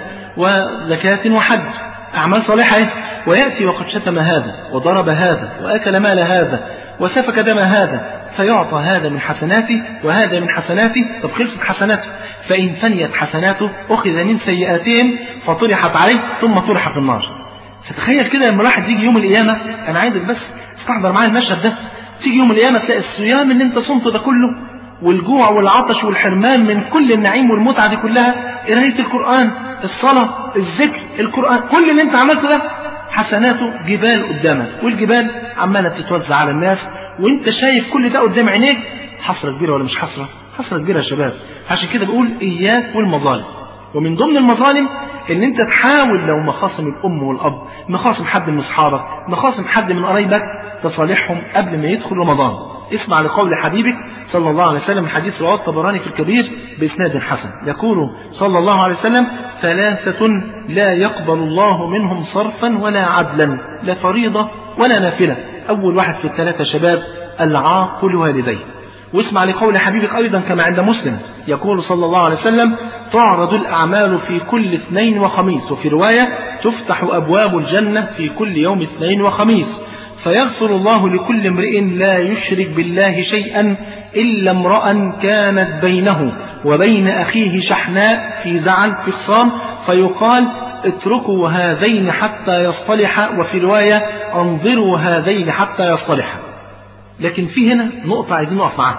A: وزكاة وحج، أعمال صالحة، ويأتي وقد شتم هذا وضرب هذا وأكل مال هذا وسفك دم هذا فيعطى هذا من حسناته وهذا من حسناته. طب خلصت حسناته، فإن فنيت حسناته أخذ من سيئاتهم فطرحت عليه ثم طرح في النار. فتخيل كده لما الواحد يجي يوم القيامة، أنا عايزك بس استحضر معايا المشهد ده، تيجي يوم القيامة تلاقي الصيام اللي انت صمته ده كله والجوع والعطش والحرمان من كل النعيم والمتعة دي كلها، قراية القرآن، الصلاة، الذكر، القرآن، كل اللي انت عملته ده حسناته جبال قدامك، والجبال عمالة تتوزع على الناس وانت شايف كل ده قدام عينيك. حسرة كبيرة ولا مش حسرة؟ حسرة كبيرة يا شباب. عشان كده بقول إياك والمظالم. ومن ضمن المظالم ان انت تحاول لو مخاصم الام والاب، مخاصم حد من اصحابك، مخاصم حد من قرايبك، تصالحهم قبل ما يدخل رمضان. اسمع لقول حبيبك صلى الله عليه وسلم، حديث رواه الطبراني في الكبير بإسناد حسن، يقول صلى الله عليه وسلم: ثلاثة لا يقبل الله منهم صرفا ولا عدلا، لا فريضة ولا نافلة. أول واحد في الثلاثة شباب العاق لوالديه. واسمع لقول حبيبك أيضا كما عند مسلم، يقول صلى الله عليه وسلم: تعرض الأعمال في كل اثنين وخميس، وفي رواية تفتح أبواب الجنة في كل يوم اثنين وخميس، فيغفر الله لكل امرئ لا يشرك بالله شيئا إلا امرأ كانت بينه وبين أخيه شحناء في زعل في خصام، فيقال: اتركوا هذين حتى يصطلحا، وفي رواية: انظروا هذين حتى يصطلحا. لكن في هنا نقطة عايزين نقف معاها.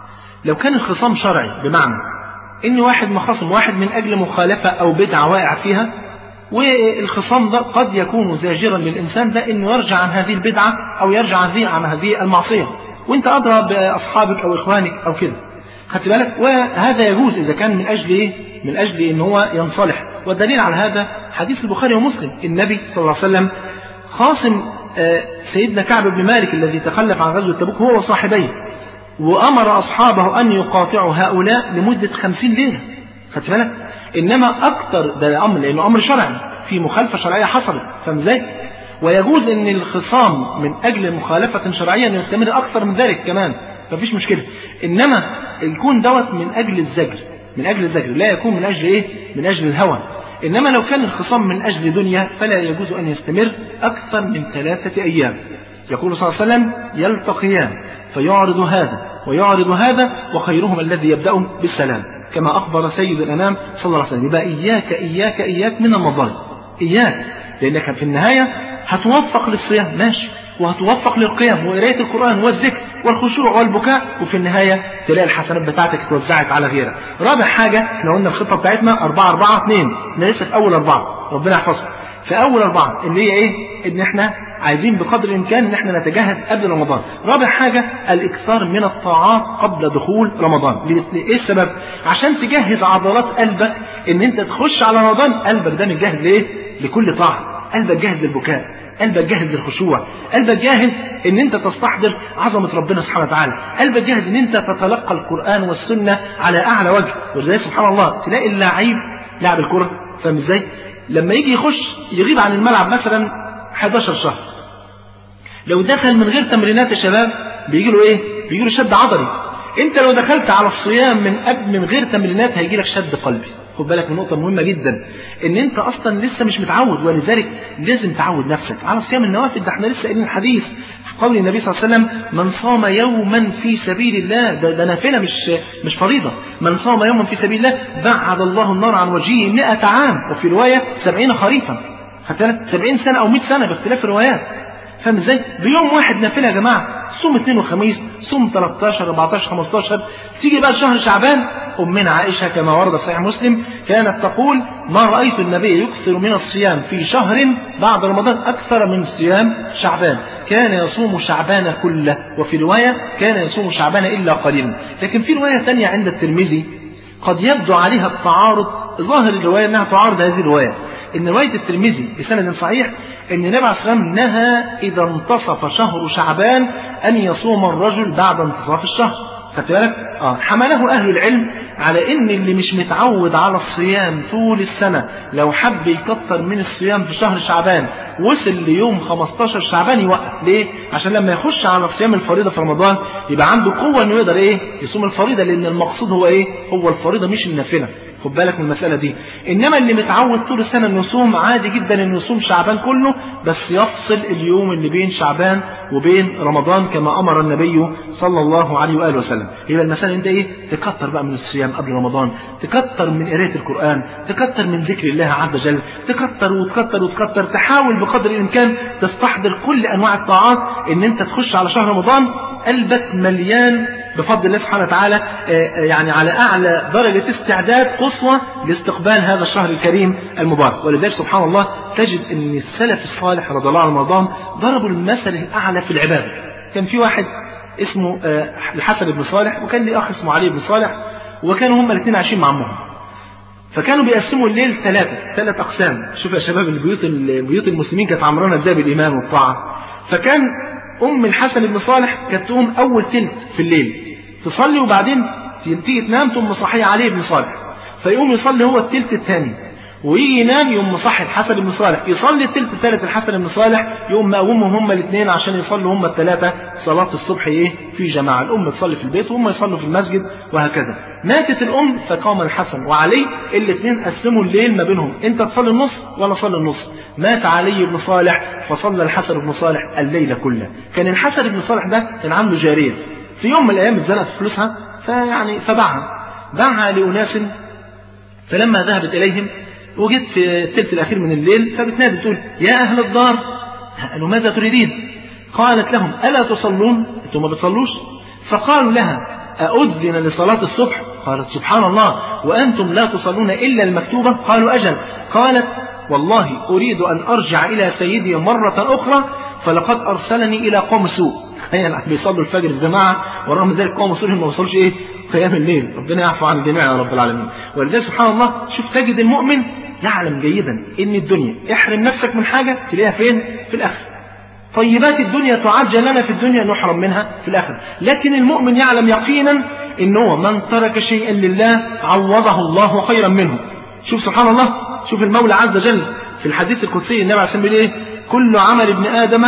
A: لو كان الخصام شرعي، بمعنى ان واحد مخاصم واحد من اجل مخالفة او بدعة واقع فيها، والخصام ده قد يكون زاجرا للإنسان ده انه يرجع عن هذه البدعة او يرجع عن هذه المعصية، وانت أدرى بأصحابك او اخوانك او كده، خدت بالك؟ وهذا يجوز اذا كان من اجل ايه؟ من اجل ان هو ينصلح. والدليل على هذا حديث البخاري ومسلم، النبي صلى الله عليه وسلم خاصم سيدنا كعب بن مالك الذي تخلف عن غزوة تبوك هو وصاحبيه، وأمر أصحابه أن يقاطعوا هؤلاء لمدة خمسين ليلة، خدت بالك؟ إنما أكثر ده أمر، لأنه أمر شرعي في مخالفة شرعية حصلت، فاهم ازاي؟ ويجوز أن الخصام من أجل مخالفة شرعية أن يستمر أكثر من ذلك كمان، مفيش مشكلة. إنما يكون دوت من أجل الزجر، من أجل الزجر، لا يكون من أجل إيه؟ من أجل الهوى. إنما لو كان الخصام من أجل دنيا فلا يجوز أن يستمر أكثر من ثلاثة أيام. يقول صلى الله عليه وسلم: يلتقيان فيعرض هذا ويعرض هذا وخيرهم الذي يبدأ بالسلام، كما أخبر سيد الأنام صلى الله عليه وسلم. يبقى إياك إياك إياك من المظالم، إياك، لأنك في النهاية هتوفق للصيام ماشي، وهتوفق للقيام وقراية القرآن والذكر،
B: والخشوع والبكاء، وفي النهاية تلاقي الحسنات بتاعتك اتوزعت على غيرك. رابع حاجة احنا قلنا الخطة بتاعتنا أربعة أربعة اتنين، احنا لسه في أول أربعة ربنا يحفظها. في أول أربعة اللي هي إيه؟ إن احنا عايزين بقدر الإمكان إن احنا نتجهز قبل رمضان. رابع حاجة الإكثار من الطاعات قبل دخول رمضان. إيه السبب؟ عشان تجهز عضلات قلبك إن أنت تخش على رمضان قلبك ده متجهز لإيه؟ لكل طاعة. قلبك جاهز للبكاء، قلبك جاهز للخشوع، قلبك جاهز ان انت تستحضر عظمة ربنا سبحانه وتعالى، قلبك جاهز ان انت تتلقى القرآن والسنة على اعلى وجه. ولذلك سبحان الله تلاقي اللاعب لاعب الكرة فاهم ازاي؟ لما يجي يخش يغيب عن الملعب مثلا حداشر شهر، لو دخل من غير تمرينات يا شباب بيجي له ايه؟ بيجي له شد عضلي. انت لو دخلت على الصيام من قبل من غير تمرينات هيجي لك شد قلبي. خد بالك من نقطة مهمة جدا، ان انت اصلا لسه مش متعود، ولذلك لازم تعود نفسك على صيام النوافل. ده احنا لسه قايلين الحديث في قول النبي صلى الله عليه وسلم من صام يوما في سبيل الله، ده, ده نافلة مش مش فريضة. من صام يوما في سبيل الله بعد الله النار عن وجهه مئة عام، وفي رواية سبعين خريفا، حتى سبعين سنة او مئة سنة باختلاف الروايات. فاهم ازاي؟ بيوم واحد نافله يا جماعه، صوم اثنين وخميس، صوم ثلاثة عشر أربعة عشر خمسة عشر. تيجي بقى شهر شعبان، امنا عائشه كما ورد في صحيح مسلم كانت تقول ما رايت النبي يكثر من الصيام في شهر بعد رمضان اكثر من صيام شعبان، كان يصوم شعبان كله، وفي روايه كان يصوم شعبان الا قليلا. لكن في روايه ثانيه عند الترمذي قد يبدو عليها التعارض، ظاهر الروايه انها تعارض هذه الروايه، ان روايه الترمذي بسند صحيح ان النبي عليه الصلاه والسلام نهى اذا انتصف شهر شعبان ان يصوم الرجل بعد انتصاف الشهر. خدت بالك؟ اه حمله اهل العلم على ان اللي مش متعود على الصيام طول السنه لو حب يكتر من الصيام في شهر شعبان وصل ليوم خمستاشر شعبان يوقف. ليه؟ عشان لما يخش على صيام الفريضه في رمضان يبقى عنده قوه انه يقدر ايه؟ يصوم الفريضه، لان المقصود هو ايه؟ هو الفريضه مش النافله. خد بالك من المسألة دي. إنما اللي متعود طول السنة إنه يصوم عادي جدا إنه يصوم شعبان كله، بس يفصل اليوم اللي بين شعبان وبين رمضان كما أمر النبي صلى الله عليه وآله وسلم. يبقى المسألة أنت إيه؟ تكتر بقى من الصيام قبل رمضان، تكتر من قراءة القرآن، تكتر من ذكر الله عز وجل، تكتر وتكتر وتكتر، تحاول بقدر الإمكان تستحضر كل أنواع الطاعات إن أنت تخش على شهر رمضان قلبك مليان بفضل الله سبحانه وتعالى يعني على أعلى درجة استعداد قصوى لاستقبال هذا الشهر الكريم المبارك. ولذلك سبحان الله تجد أن السلف الصالح رضي الله عنهم رمضان ضربوا المثل الأعلى في العبادة. كان في واحد اسمه الحسن بن صالح، وكان لي أخ اسمه علي بن صالح، وكانوا هم الاثنين عايشين مع أمهم. فكانوا بيقسموا الليل ثلاثة ثلاث أقسام. شوف يا شباب البيوت البيوت المسلمين كانت عمرانة ازاي بالإيمان والطاعة. فكان أم الحسن بن صالح كانت تقوم أول تلت في الليل تصلي، وبعدين تيجي تنام تقوم مصحي علي بن صالح، فيقوم يصلي هو التلت الثاني، ويجي ينام يقوم مصحي الحسن بن صالح يصلي التلت الثالث الحسن بن صالح، يقوم مقومهم هم الاثنين عشان يصلوا هم الثلاثة صلاة الصبح ايه في جماعة. الأم تصلي في البيت وهم يصلوا في المسجد وهكذا. ماتت الأم فقام الحسن وعلي الاثنين قسموا الليل ما بينهم، انت تصلي النص ولا صلي النص. مات علي بن صالح فصلى الحسن بن صالح الليل كله. كان الحسن بن صالح ده كان عنده جارية، في يوم من الأيام اتزنقت فلوسها فيعني فباعها باعها لأناس، فلما ذهبت إليهم وجدت في الثلث الأخير من الليل فبتنادي تقول يا أهل الدار، قالوا ماذا تريدين؟ قالت لهم ألا تصلون؟ أنتم ما بتصلوش؟ فقالوا لها أؤذن لصلاة الصبح؟ قالت سبحان الله وأنتم لا تصلون إلا المكتوبة؟ قالوا أجل. قالت والله أريد أن أرجع إلى سيدي مرة أخرى فلقد أرسلني إلى قوم سوء. تخيل بيصلوا الفجر الجماعة ورغم ذلك قوم سوء ما وصلوش إيه قيام الليل. ربنا يعفو عن الجميع يا رب العالمين. ولذلك سبحان الله شوف تجد المؤمن يعلم جيدا إن الدنيا احرم نفسك من حاجة تلاقيها فين؟ في الآخر. طيبات الدنيا تعجل لنا في الدنيا نحرم منها في الآخر. لكن المؤمن يعلم يقينا إنه من ترك شيئا لله عوضه الله خيرا منه. شوف سبحان الله، شوف المولى عز وجل في الحديث القدسي النبي عليه الصلاة والسلام إيه؟ كل عمل ابن آدم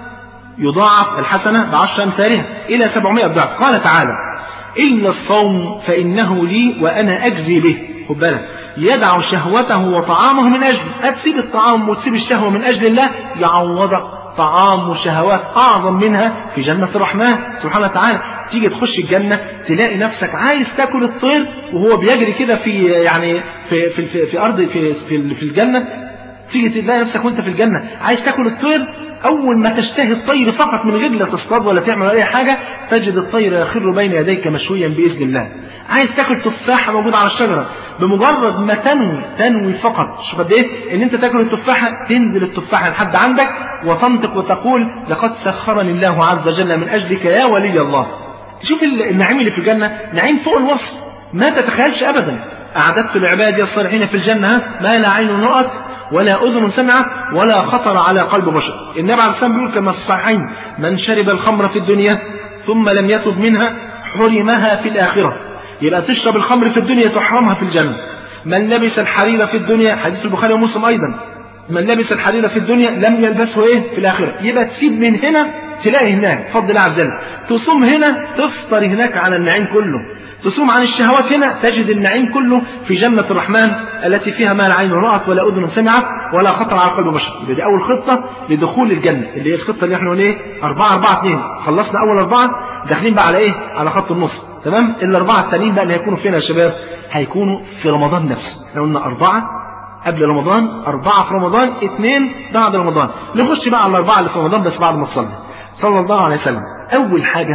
B: يضاعف الحسنة بعشر أمثالها إلى سبعمائة ضعف. قال تعالى إلا الصوم فإنه لي وأنا أجزي به. خد بالك، يدع شهوته وطعامه من أجل، أتسيب الطعام وتسيب الشهوة من أجل الله يعوضك طعام وشهوات أعظم منها في جنة الرحمن سبحانه وتعالى. تيجي تخش الجنة تلاقي نفسك عايز تاكل الطير وهو بيجري كده في يعني في في في, في أرض في في, في الجنة. تيجي تلاقي نفسك وانت في الجنة عايز تاكل الطير أول ما تشتهي الطير فقط من غير لا تصطاد ولا تعمل أي حاجة تجد الطير يخر بين يديك مشويا بإذن الله. عايز تاكل تفاحة موجودة على الشجرة، بمجرد ما تنوي تنوي فقط شوف قد إيه إن أنت تاكل التفاحة، تنزل التفاحة لحد عندك وتنطق وتقول لقد سخرني الله عز وجل من أجلك يا ولي الله. شوف النعيم اللي في الجنة نعيم فوق الوصف ما تتخيلش أبدا. أعددت لعبادي الصالحين في الجنة ما لا عين رأت ولا أذن سمعت ولا خطر على قلب بشر. النبي عليه الصلاة والسلام بيقول كما في الصحيحين من شرب الخمر في الدنيا ثم لم يتب منها حرمها في الآخرة. يبقى تشرب الخمر في الدنيا تحرمها في الجنة. من لبس الحرير في الدنيا، حديث البخاري ومسلم أيضا، من لبس الحرير في الدنيا لم يلبسه إيه في الآخرة. يبقى تسيب من هنا تلاقي هناك فضل الله عز وجل، تصوم هنا تفطر هناك على النعيم كله، تصوم عن الشهوات هنا تجد النعيم كله في جنة الرحمن التي فيها ما لا عين رأت ولا أذن سمعت ولا خطر على قلب بشر. دي أول خطة لدخول الجنة اللي هي الخطة اللي احنا قلنا ايه أربعة أربعة اثنين. خلصنا أول أربعة داخلين بقى على ايه على خط النص تمام. الأربعة التانيين بقى اللي هيكونوا فينا يا شباب هيكونوا في رمضان نفسه. احنا قلنا أربعة قبل رمضان، أربعة في رمضان، اثنين بعد رمضان. نخش بقى على الأربعة اللي في رمضان بس بعد ما تصلي صلى الله عليه وسلم. أول حاجة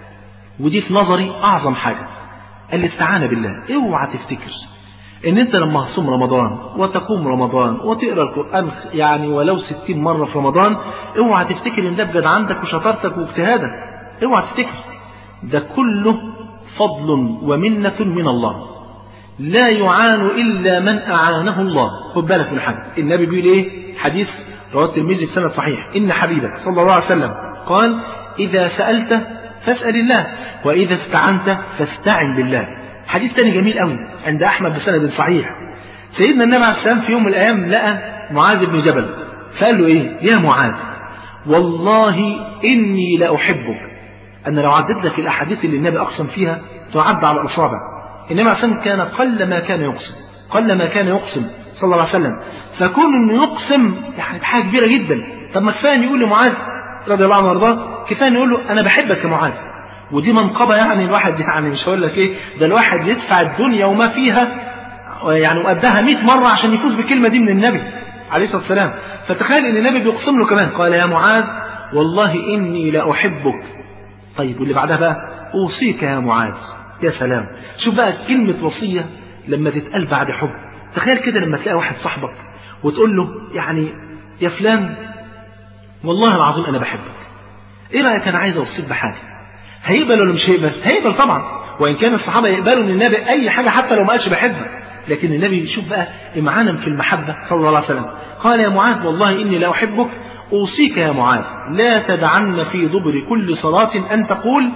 B: ودي في نظري أعظم حاجة الاستعانة بالله. اوعى تفتكر ان انت لما تصوم رمضان وتقوم رمضان وتقرأ القرآن يعني ولو ستين مرة في رمضان، اوعى تفتكر ان ده بجد عندك وشطارتك واجتهادك. اوعى تفتكر ده كله فضل ومنة من الله، لا يعان إلا من أعانه الله. خد بالك من حاجة النبي بيقول ايه حديث رواه الترمذي بسند صحيح إن حبيبك صلى الله عليه وسلم قال إذا سألت فاسأل الله وإذا استعنت فاستعن بالله. حديث تاني جميل قوي عند أحمد بسند صحيح. سيدنا النبي عليه السلام في يوم من الأيام لقى معاذ بن جبل فقال له إيه يا معاذ والله إني لأحبك. أنا لو عدد لك الأحاديث اللي النبي أقسم فيها تعد على الأصابع. النبي عليه السلام كان قل ما كان يقسم قل ما كان يقسم صلى الله عليه وسلم، فكون إنه يقسم يعني حاجة كبيرة جدا. طب ما كفاية يقول لمعاذ رضي الله عنه وارضاه كفاية يقول له أنا بحبك يا معاذ. ودي منقبة يعني الواحد يعني مش هقول لك ايه ده الواحد يدفع الدنيا وما فيها يعني وقدها مئة مرة عشان يفوز بالكلمة دي من النبي عليه الصلاة والسلام. فتخيل ان النبي بيقسم له كمان قال يا معاذ والله إني لأحبك. طيب واللي بعدها بقى أوصيك يا معاذ. يا سلام شوف بقى كلمة وصية لما تتقال بعد حب. تخيل كده لما تلاقي واحد صاحبك وتقول له يعني يا فلان والله العظيم أنا بحبك، ايه رأيك أنا عايز أوصيك بحاجة. هيقبل ولا مش هيقبل؟ هيقبل طبعا. وإن كان الصحابة يقبلوا من النبي أي حاجة حتى لو ما قالش بحبك، لكن النبي يشوف بقى إمعانا في المحبة صلى الله عليه وسلم. قال يا معاذ والله إني لا أحبك أوصيك يا معاذ لا تدعن في دبر كل صلاة أن تقول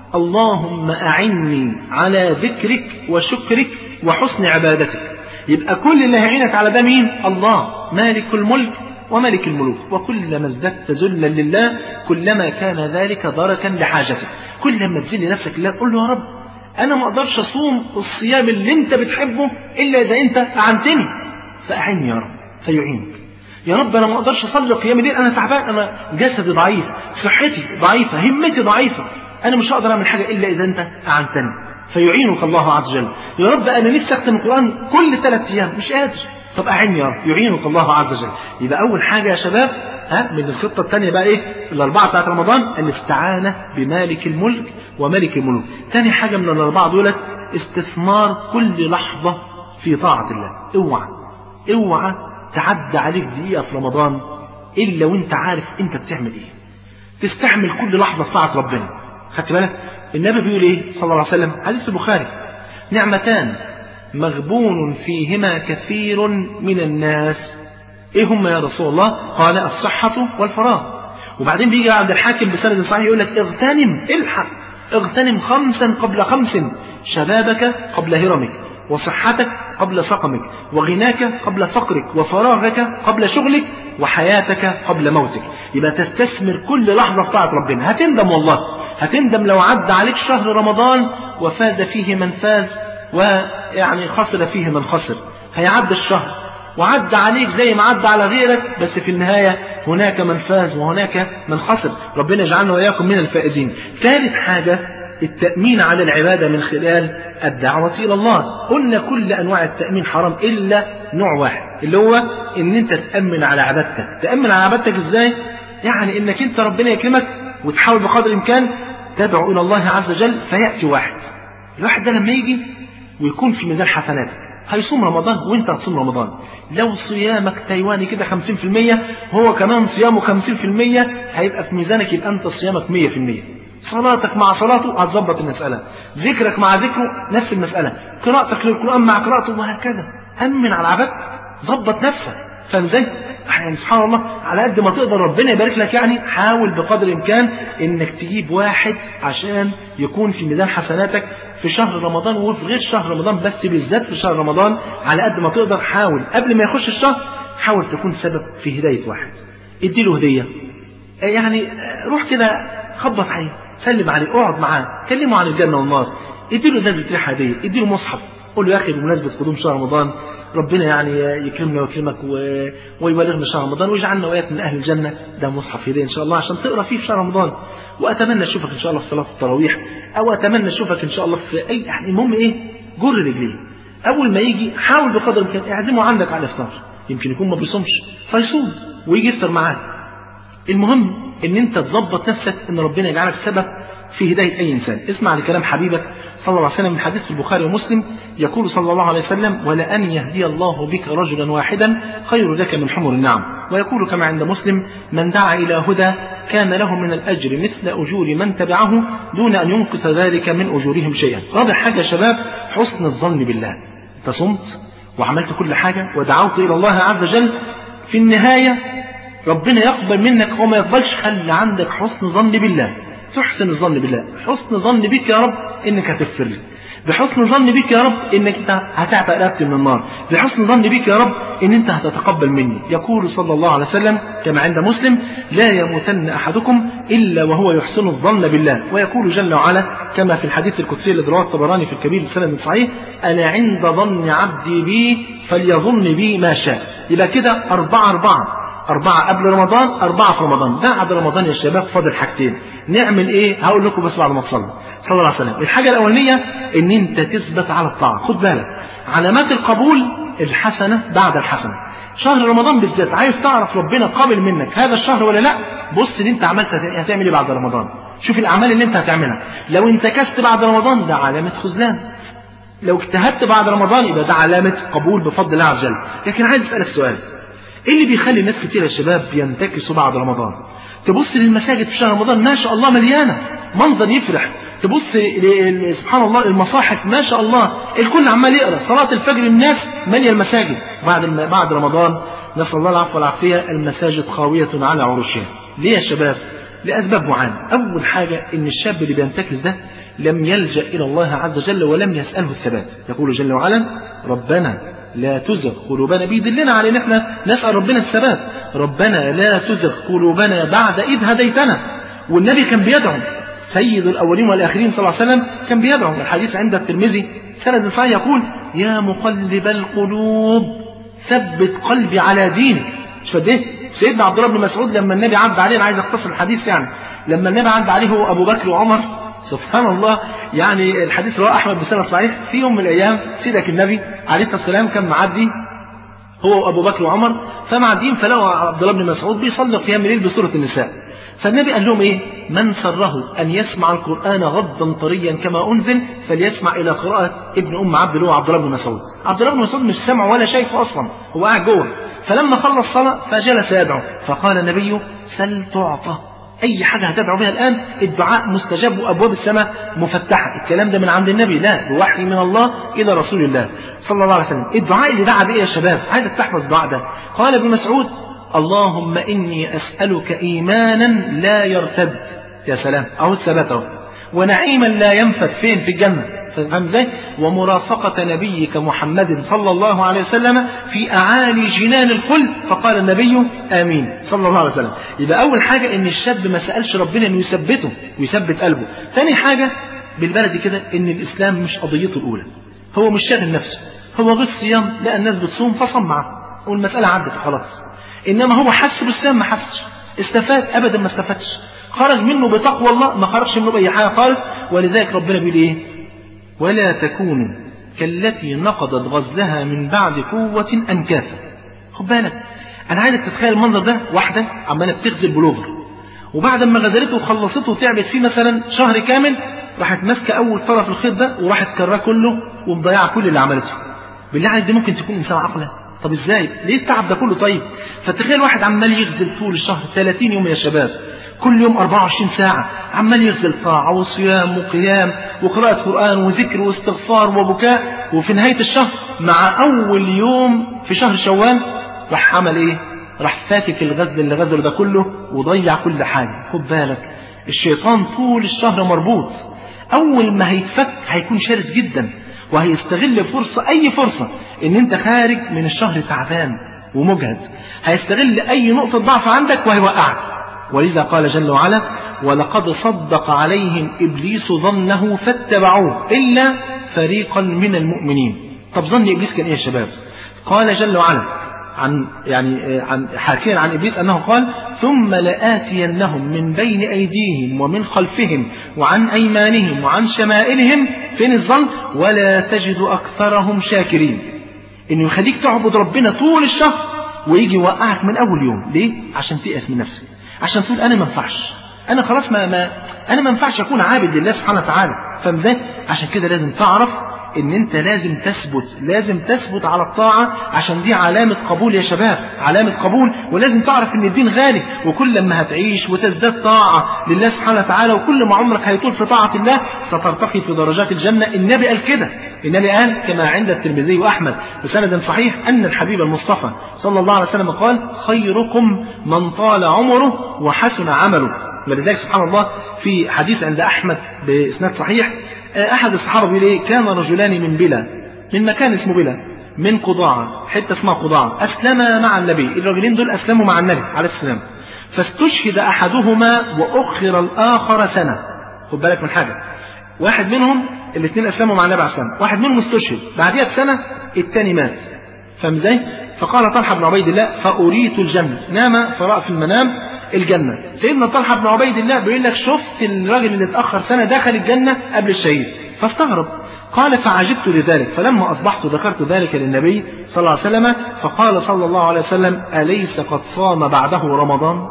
B: اللهم أعني على ذكرك وشكرك وحسن عبادتك. يبقى كل اللي هيعينك على ده مين؟ الله مالك الملك وملك الملوك. وكلما ازددت ذلا لله كلما كان ذلك دركا لحاجتك. كل لما تذل نفسك لله تقول له يا رب أنا ما أقدرش أصوم الصيام اللي أنت بتحبه إلا إذا أنت أعنتني، فأعني يا رب فيعينك. يا رب أنا ما أقدرش أصلي قيام الليل، أنا تعبان، أنا جسدي ضعيف، صحتي ضعيفة، همتي ضعيفة، أنا مش هقدر أعمل حاجة إلا إذا أنت أعنتني، فيعينك الله عز وجل. يا رب أنا نفسي أختم القرآن كل ثلاث أيام مش قادر، طب أعني يا رب، يعينك الله عز وجل. يبقى أول حاجة يا شباب ها من الخطة الثانية بقى إيه الأربعة بتاعت رمضان الاستعانة بمالك الملك وملك الملوك. ثاني حاجة من الأربعة دولت استثمار كل لحظة في طاعة الله. اوعى اوعى تعدى عليك دقيقة في رمضان إلا وانت عارف انت بتعمل ايه. تستعمل كل لحظة في طاعة ربنا. خدت بالك النبي بيقول ايه صلى الله عليه وسلم حديث البخاري نعمتان مغبون فيهما كثير من الناس. ايه هم يا رسول الله؟ قال الصحة والفراغ. وبعدين بيجي عند الحاكم بسند صحيح يقول لك اغتنم الحق اغتنم خمسا قبل خمس، شبابك قبل هرمك وصحتك قبل سقمك وغناك قبل فقرك وفراغك قبل شغلك وحياتك قبل موتك. يبقى تستثمر كل لحظة في طاعة ربنا. هتندم والله هتندم لو عدى عليك شهر رمضان وفاز فيه من فاز ويعني خسر فيه من خسر. هيعدي الشهر وعدى عليك زي ما عدى على غيرك، بس في النهاية هناك من فاز وهناك من خسر. ربنا يجعلنا وإياكم من الفائزين. ثالث حاجة التأمين على العبادة من خلال الدعوة إلى الله. قلنا كل أنواع التأمين حرام إلا نوع واحد اللي هو إن أنت تأمن على عبادتك. تأمن على عبادتك إزاي؟ يعني انك انت ربنا يكرمك وتحاول بقدر الامكان تدعو الى الله عز وجل فياتي واحد. الواحد ده لما يجي ويكون في ميزان حسناتك هيصوم رمضان وانت هتصوم رمضان. لو صيامك تايواني كده خمسين في المية هو كمان صيامه خمسين في المية هيبقى في ميزانك، يبقى انت صيامك مية في المية. صلاتك مع صلاته هتظبط المسألة، ذكرك مع ذكره نفس المسألة، قراءتك للقرآن مع قراءته وهكذا. أمن على العباد، ظبط نفسك. فاهم ازاي؟ يعني سبحان الله على قد ما تقدر ربنا يبارك لك، يعني حاول بقدر الامكان انك تجيب واحد عشان يكون في ميزان حسناتك في شهر رمضان وفي غير شهر رمضان، بس بالذات في شهر رمضان على قد ما تقدر حاول قبل ما يخش الشهر حاول تكون سبب في هداية واحد. اديله هدية، يعني روح كده خبط عليه، سلم عليه، اقعد معاه، كلمه عن الجنة والنار، اديله ازازة ريحة هدية، اديله مصحف، قول له يا اخي بمناسبة قدوم شهر رمضان ربنا يعني يكرمنا ويكرمك ويبلغنا شهر رمضان ويجعلنا وإياك من أهل الجنة. ده مصحف هدية إن شاء الله عشان تقرأ فيه في شهر رمضان. وأتمنى أشوفك إن شاء الله في صلاة التراويح، أو أتمنى أشوفك إن شاء الله في أي، يعني المهم إيه، جر رجليه. أول ما يجي حاول بقدر الإمكان اعزمه عندك على الإفطار، يمكن يكون ما بيصومش فيصوم ويجي يفطر معاك. المهم إن أنت تظبط نفسك إن ربنا يجعلك سبب في هداية أي إنسان. اسمع لكلام حبيبك صلى الله عليه وسلم من حديث في البخاري ومسلم، يقول صلى الله عليه وسلم: ولأن يهدي الله بك رجلا واحدا خير لك من حمر النعم. ويقول كما عند مسلم: من دعا إلى هدى كان له من الأجر مثل أجور من تبعه دون أن ينقص ذلك من أجورهم شيئا. رابع حاجة يا شباب حسن الظن بالله. أنت صمت وعملت كل حاجة ودعوت إلى الله عز وجل، في النهاية ربنا يقبل منك وما يقبلش. خلي عندك حسن ظن بالله، تحسن الظن بالله، حسن ظن بك يا رب انك هتغفر لي، بحسن ظن بك يا رب انك انت هتعتق رقبتي من النار، بحسن ظن بك يا رب ان انت هتتقبل مني. يقول صلى الله عليه وسلم كما عند مسلم: لا يموتن احدكم الا وهو يحسن الظن بالله. ويقول جل وعلا كما في الحديث القدسي الذي رواه الطبراني في الكبير بسند صحيح: انا عند ظن عبدي بي فليظن بي ما شاء. يبقى كده أربعة أربعة أربعة قبل رمضان، أربعة في رمضان. بعد رمضان يا شباب فاضل حاجتين. نعمل إيه؟ هقول لكم بس بعد ما تصلوا صلى الله عليه وسلم. الحاجة الأولانية إن أنت تثبت على الطاعة. خد بالك علامات القبول الحسنة بعد الحسنة. شهر رمضان بالذات عايز تعرف ربنا قابل منك هذا الشهر ولا لا، بص اللي أنت عملت هتعمل إيه بعد رمضان. شوف الأعمال اللي أنت هتعملها. لو انتكست بعد رمضان ده علامة خذلان، لو اجتهدت بعد رمضان يبقى ده علامة قبول بفضل الله عز وجل. لكن عايز أسألك سؤال: ايه اللي بيخلي الناس كتير يا شباب بينتكسوا بعد رمضان؟ تبص للمساجد في شهر رمضان ما شاء الله مليانه، منظر يفرح. تبص سبحان الله المصاحف ما شاء الله الكل عمال يقرا، صلاه الفجر الناس ماليه المساجد. بعد بعد رمضان نسال الله العفو والعافيه المساجد خاويه على عروشها. ليه يا شباب؟ لاسباب معينه. اول حاجه ان الشاب اللي بينتكس ده لم يلجأ الى الله عز وجل ولم يسأله الثبات. يقول جل وعلا: ربنا لا تزغ قلوبنا. بيدلنا على ان احنا نسأل ربنا الثبات. ربنا لا تزغ قلوبنا بعد إذ هديتنا. والنبي كان بيدعو، سيد الأولين والآخرين صلى الله عليه وسلم كان بيدعو. الحديث عند الترمذي سند صحيح يقول: يا مقلب القلوب ثبت قلبي على دينك. مش قد ايه؟ سيدنا عبد الله بن مسعود لما النبي عدى عليه، انا عايز اختصر الحديث يعني، لما النبي عدى عليه هو ابو بكر وعمر، سبحان الله يعني الحديث رواه احمد بسند صحيح، في يوم من الايام سيدك النبي عليه الصلاه والسلام كان معدي هو وابو بكر وعمر، فمعديين فلقوا عبد الله بن مسعود بيصلي قيام الليل بسوره النساء. فالنبي قال لهم ايه؟ من سره ان يسمع القران غضا طريا كما انزل فليسمع الى قراءه ابن ام عبد الله عبد الله بن مسعود. عبد الله بن مسعود مش سامع ولا شايفه اصلا، هو قاعد جوه. فلما خلص صلاه فجلس يدعو، فقال النبي: سل تعطى. اي حاجه هتدعو بها الان الدعاء مستجاب وابواب السماء مفتحه. الكلام ده من عند النبي، لا بوحي من الله الى رسول الله صلى الله عليه وسلم. الدعاء اللي دعا بيه يا شباب عايزك تحفظ الدعاء ده. قال ابن مسعود: اللهم اني اسالك ايمانا لا يرتد. يا سلام، اهو الثبات اهو. ونعيما لا ينفد، فين؟ في الجنه. فاهم ازاي؟ ومرافقة نبيك محمد صلى الله عليه وسلم في أعالي جنان الخلد. فقال النبي: آمين صلى الله عليه وسلم. يبقى أول حاجة إن الشاب ما سألش ربنا إنه يثبته ويثبت قلبه. ثاني حاجة بالبلدي كده إن الإسلام مش قضيته الأولى، هو مش شاغل نفسه، هو غير صيام، لا الناس بتصوم فصم معه والمسألة عدت خلاص. إنما هو حس بالصيام ما حسش، استفاد أبدا ما استفادش، خرج منه بتقوى الله ما خرجش منه بأي حاجة خالص. ولذلك ربنا بيقول إيه؟ ولا تكونوا كالتي نقضت غزلها من بعد قوة أنكاثا. خد بالك، أنا عايزك تتخيل المنظر ده، واحدة عمالة بتغزل بلوفر وبعد ما غدرته وخلصته وتعبت فيه مثلا شهر كامل، راحت ماسكه اول طرف الخيط ده وراحت كراه كله ومضيعه كل اللي عملته. بالله عليك دي ممكن تكون انسان عاقله؟ طب ازاي؟ ليه التعب ده كله؟ طيب فتخيل واحد عمال يغزل طول الشهر ثلاثين يوم يا شباب، كل يوم أربعة وعشرين ساعة عمال يغزل طاعة وصيام وقيام وقراءة قرآن وذكر واستغفار وبكاء، وفي نهاية الشهر مع أول يوم في شهر شوال راح عمل إيه؟ راح فاتك الغزل اللي غزله ده كله وضيع كل حاجة. خد بالك الشيطان طول الشهر مربوط، أول ما هيتفك هيكون شرس جدا وهيستغل فرصة، أي فرصة إن أنت خارج من الشهر تعبان ومجهد، هيستغل أي نقطة ضعف عندك وهيوقعك. ولذا قال جل وعلا: ولقد صدق عليهم إبليس ظنه فاتبعوه إلا فريقا من المؤمنين. طب ظن إبليس كان إيه يا شباب؟ قال جل وعلا عن يعني عن حاكيا عن إبليس أنه قال: ثم لآتينهم من بين أيديهم ومن خلفهم وعن أيمانهم وعن شمائلهم. فين الظن؟ ولا تجد أكثرهم شاكرين. إنه يخليك تعبد ربنا طول الشهر ويجي يوقعك من أول يوم. ليه؟ عشان تيأس من نفسك، عشان تقول أنا ما ينفعش، أنا خلاص ما, ما أنا ما ينفعش أكون عابد لله سبحانه وتعالى. فاهم ازاي؟ عشان كده لازم تعرف ان انت لازم تثبت، لازم تثبت على الطاعة، عشان دي علامة قبول يا شباب، علامة قبول. ولازم تعرف ان الدين غالي، وكل ما هتعيش وتزداد طاعة لله سبحانه وتعالى وكل ما عمرك هيطول في طاعة الله سترتقي في درجات الجنة. النبي قال كده، النبي قال كما عند الترمذي وأحمد بسند صحيح أن الحبيب المصطفى صلى الله عليه وسلم قال: خيركم من طال عمره وحسن عمله. ولذلك سبحان الله في حديث عند أحمد بإسناد صحيح، أحد الصحابة بيقول إيه: كان رجلان من بلا، من مكان اسمه بلا، من قضاعة، حتة اسمها قضاعة، أسلما مع النبي. الرجلين دول أسلموا مع النبي عليه السلام، فاستشهد أحدهما وأخر الآخر سنة. خد بالك من حاجة، واحد منهم الاثنين أسلموا مع النبي عليه السلام، واحد منهم استشهد بعدها بسنة الثاني مات. فاهم ازاي؟ فقال طلحة بن عبيد الله: فأريت الجنة. نام فرأى في المنام الجنة. سيدنا طلحة بن عبيد الله بيقول لك: شفت الراجل اللي اتأخر سنة دخل الجنة قبل الشهيد. فاستغرب، قال: فعجبت لذلك، فلما أصبحت ذكرت ذلك للنبي صلى الله عليه وسلم، فقال صلى الله عليه وسلم: أليس قد صام بعده رمضان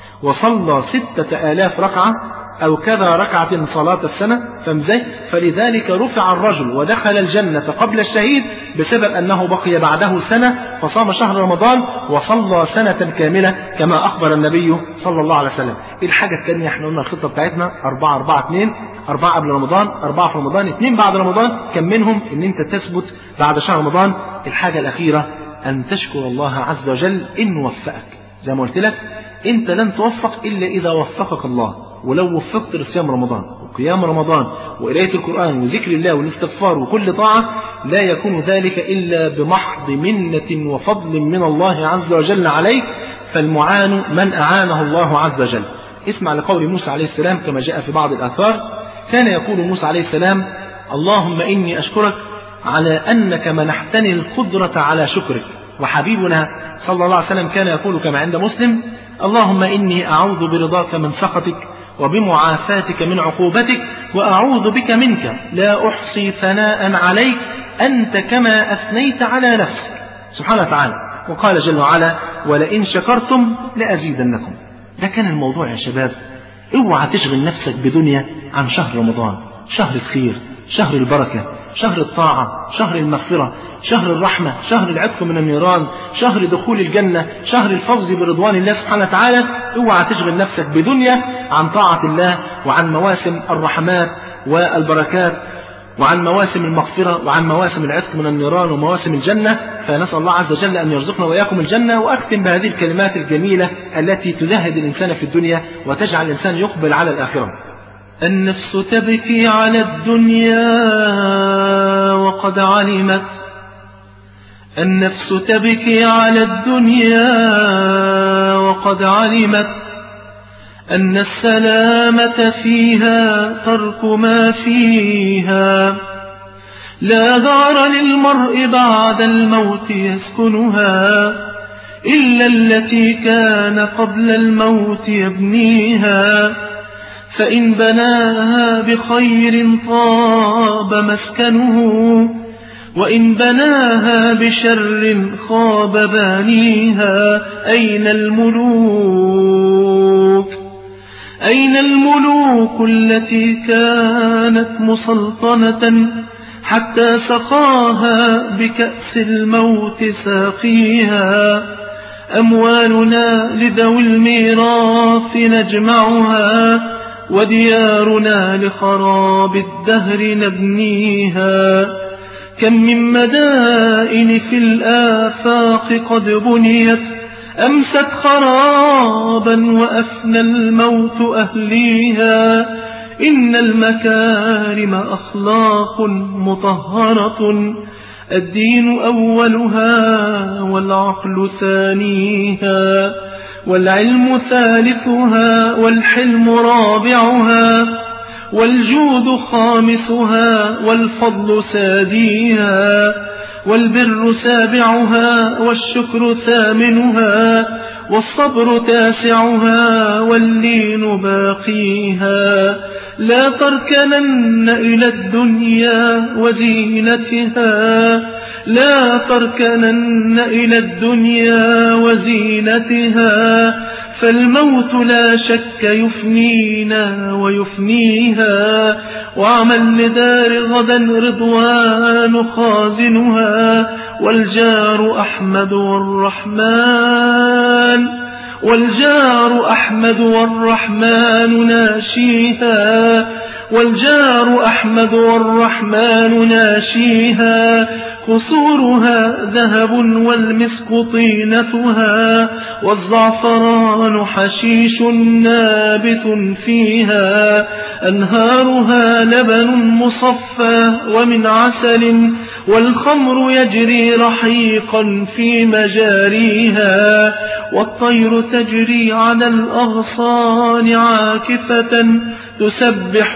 B: وصلى ستة آلاف ركعة أو كذا ركعة صلاة السنة؟ فمزاي؟ فلذلك رفع الرجل ودخل الجنة قبل الشهيد بسبب أنه بقي بعده سنة فصام شهر رمضان وصلى سنة كاملة كما أخبر النبي صلى الله عليه وسلم. الحاجة الثانية، احنا قلنا الخطة بتاعتنا أربعة أربعة اثنين، أربعة قبل رمضان، أربعة في رمضان، اثنين بعد رمضان. كم منهم إن أنت تثبت بعد شهر رمضان. الحاجة الأخيرة أن تشكر الله عز وجل إن وفقك. زي ما قلت لك أنت لن توفق إلا إذا وفقك الله، ولو وفقت لصيام رمضان وقيام رمضان وقراءة القرآن وذكر الله والاستغفار وكل طاعة، لا يكون ذلك إلا بمحض منة وفضل من الله عز وجل عليك، فالمعان من أعانه الله عز وجل. اسمع لقول موسى عليه السلام كما جاء في بعض الآثار، كان يقول موسى عليه السلام: اللهم إني أشكرك على أنك منحتني القدرة على شكرك. وحبيبنا صلى الله عليه وسلم كان يقول كما عند مسلم: اللهم إني أعوذ برضاك من سخطك وبمعافاتك من عقوبتك وأعوذ بك منك لا أحصي ثناء عليك أنت كما أثنيت على نفسك سبحانه وتعالى. وقال جل وعلا: ولئن شكرتم لأزيدنكم. ده كان الموضوع يا شباب. اوعى تشغل نفسك بدنيا عن شهر رمضان، شهر الخير، شهر البركة، شهر الطاعة، شهر المغفرة، شهر الرحمة، شهر العتق من النيران، شهر دخول الجنة، شهر الفوز برضوان الله سبحانه وتعالى. اوعى تشغل نفسك بدنيا عن طاعة الله وعن مواسم الرحمات والبركات وعن مواسم المغفرة وعن مواسم العتق من النيران ومواسم الجنة. فنسأل الله عز وجل أن يرزقنا وإياكم الجنة. وأختم بهذه الكلمات الجميلة التي تزهد الإنسان في الدنيا وتجعل الإنسان يقبل على الآخرة: النفس تبكي على الدنيا وقد علمت، النفس تبكي على الدنيا وقد علمت أن السلامة فيها ترك ما فيها، لا دار للمرء بعد الموت يسكنها إلا التي كان قبل الموت يبنيها، فإن بناها بخير طاب مسكنه وإن بناها بشر خاب بانيها. أين الملوك
A: أين الملوك التي كانت مسلطنة حتى سقاها بكأس الموت ساقيها؟ أموالنا لذوي الميراث نجمعها، وديارنا لخراب الدهر نبنيها. كم من مدائن في الآفاق قد بنيت أمست خرابا وأفنى الموت أهليها. إن المكارم أخلاق مطهرة، الدين أولها والعقل ثانيها، والعلم ثالثها والحلم رابعها، والجود خامسها والفضل ساديها، والبر سابعها والشكر ثامنها، والصبر تاسعها واللين باقيها. لا تركنن إلى الدنيا وزينتها، لا تركنن إلى الدنيا وزينتها، فالموت لا شك يفنينا ويفنيها. واعمل لدار غدا رضوان خازنها، والجار أحمد والرحمن والجار أحمد والرحمن ناشيها، والجار أحمد والرحمن ناشيها. قصورها ذهب والمسك طينتها، والزعفران حشيش نابت فيها. أنهارها لبن مصفى ومن عسل، والخمر يجري رحيقا في مجاريها. والطير تجري على الأغصان عاكفة تسبح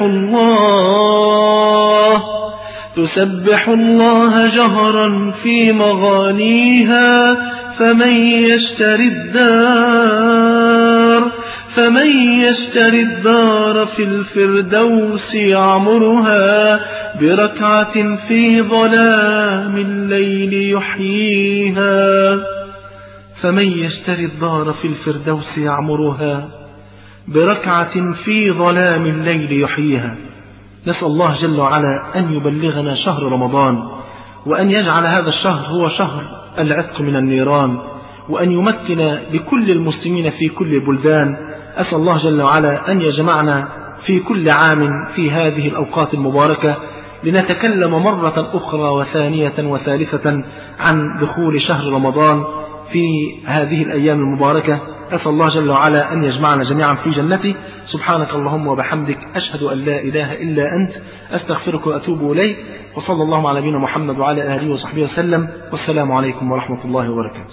A: الله تسبح الله جهرا في مغانيها. فمن يشتري الدار فمن يشتري الدار في الفردوس يعمرها، بركعة في ظلام الليل يحييها. فمن يشتري الدار في الفردوس يعمرها، بركعة في ظلام الليل يحييها. نسأل الله جل وعلا أن يبلغنا شهر رمضان، وأن يجعل هذا الشهر هو شهر العتق من النيران، وأن يمكن لكل المسلمين في كل البلدان. أسأل الله جل وعلا أن يجمعنا في كل عام في هذه الأوقات المباركة لنتكلم مرة أخرى وثانية وثالثة عن دخول شهر رمضان في هذه الأيام المباركة. أسأل الله جل وعلا أن يجمعنا جميعا في جنته. سبحانك اللهم وبحمدك، أشهد أن لا إله إلا أنت، أستغفرك وأتوب إليك. وصلى الله على نبينا محمد وعلى آله وصحبه وسلم، والسلام عليكم ورحمة الله وبركاته.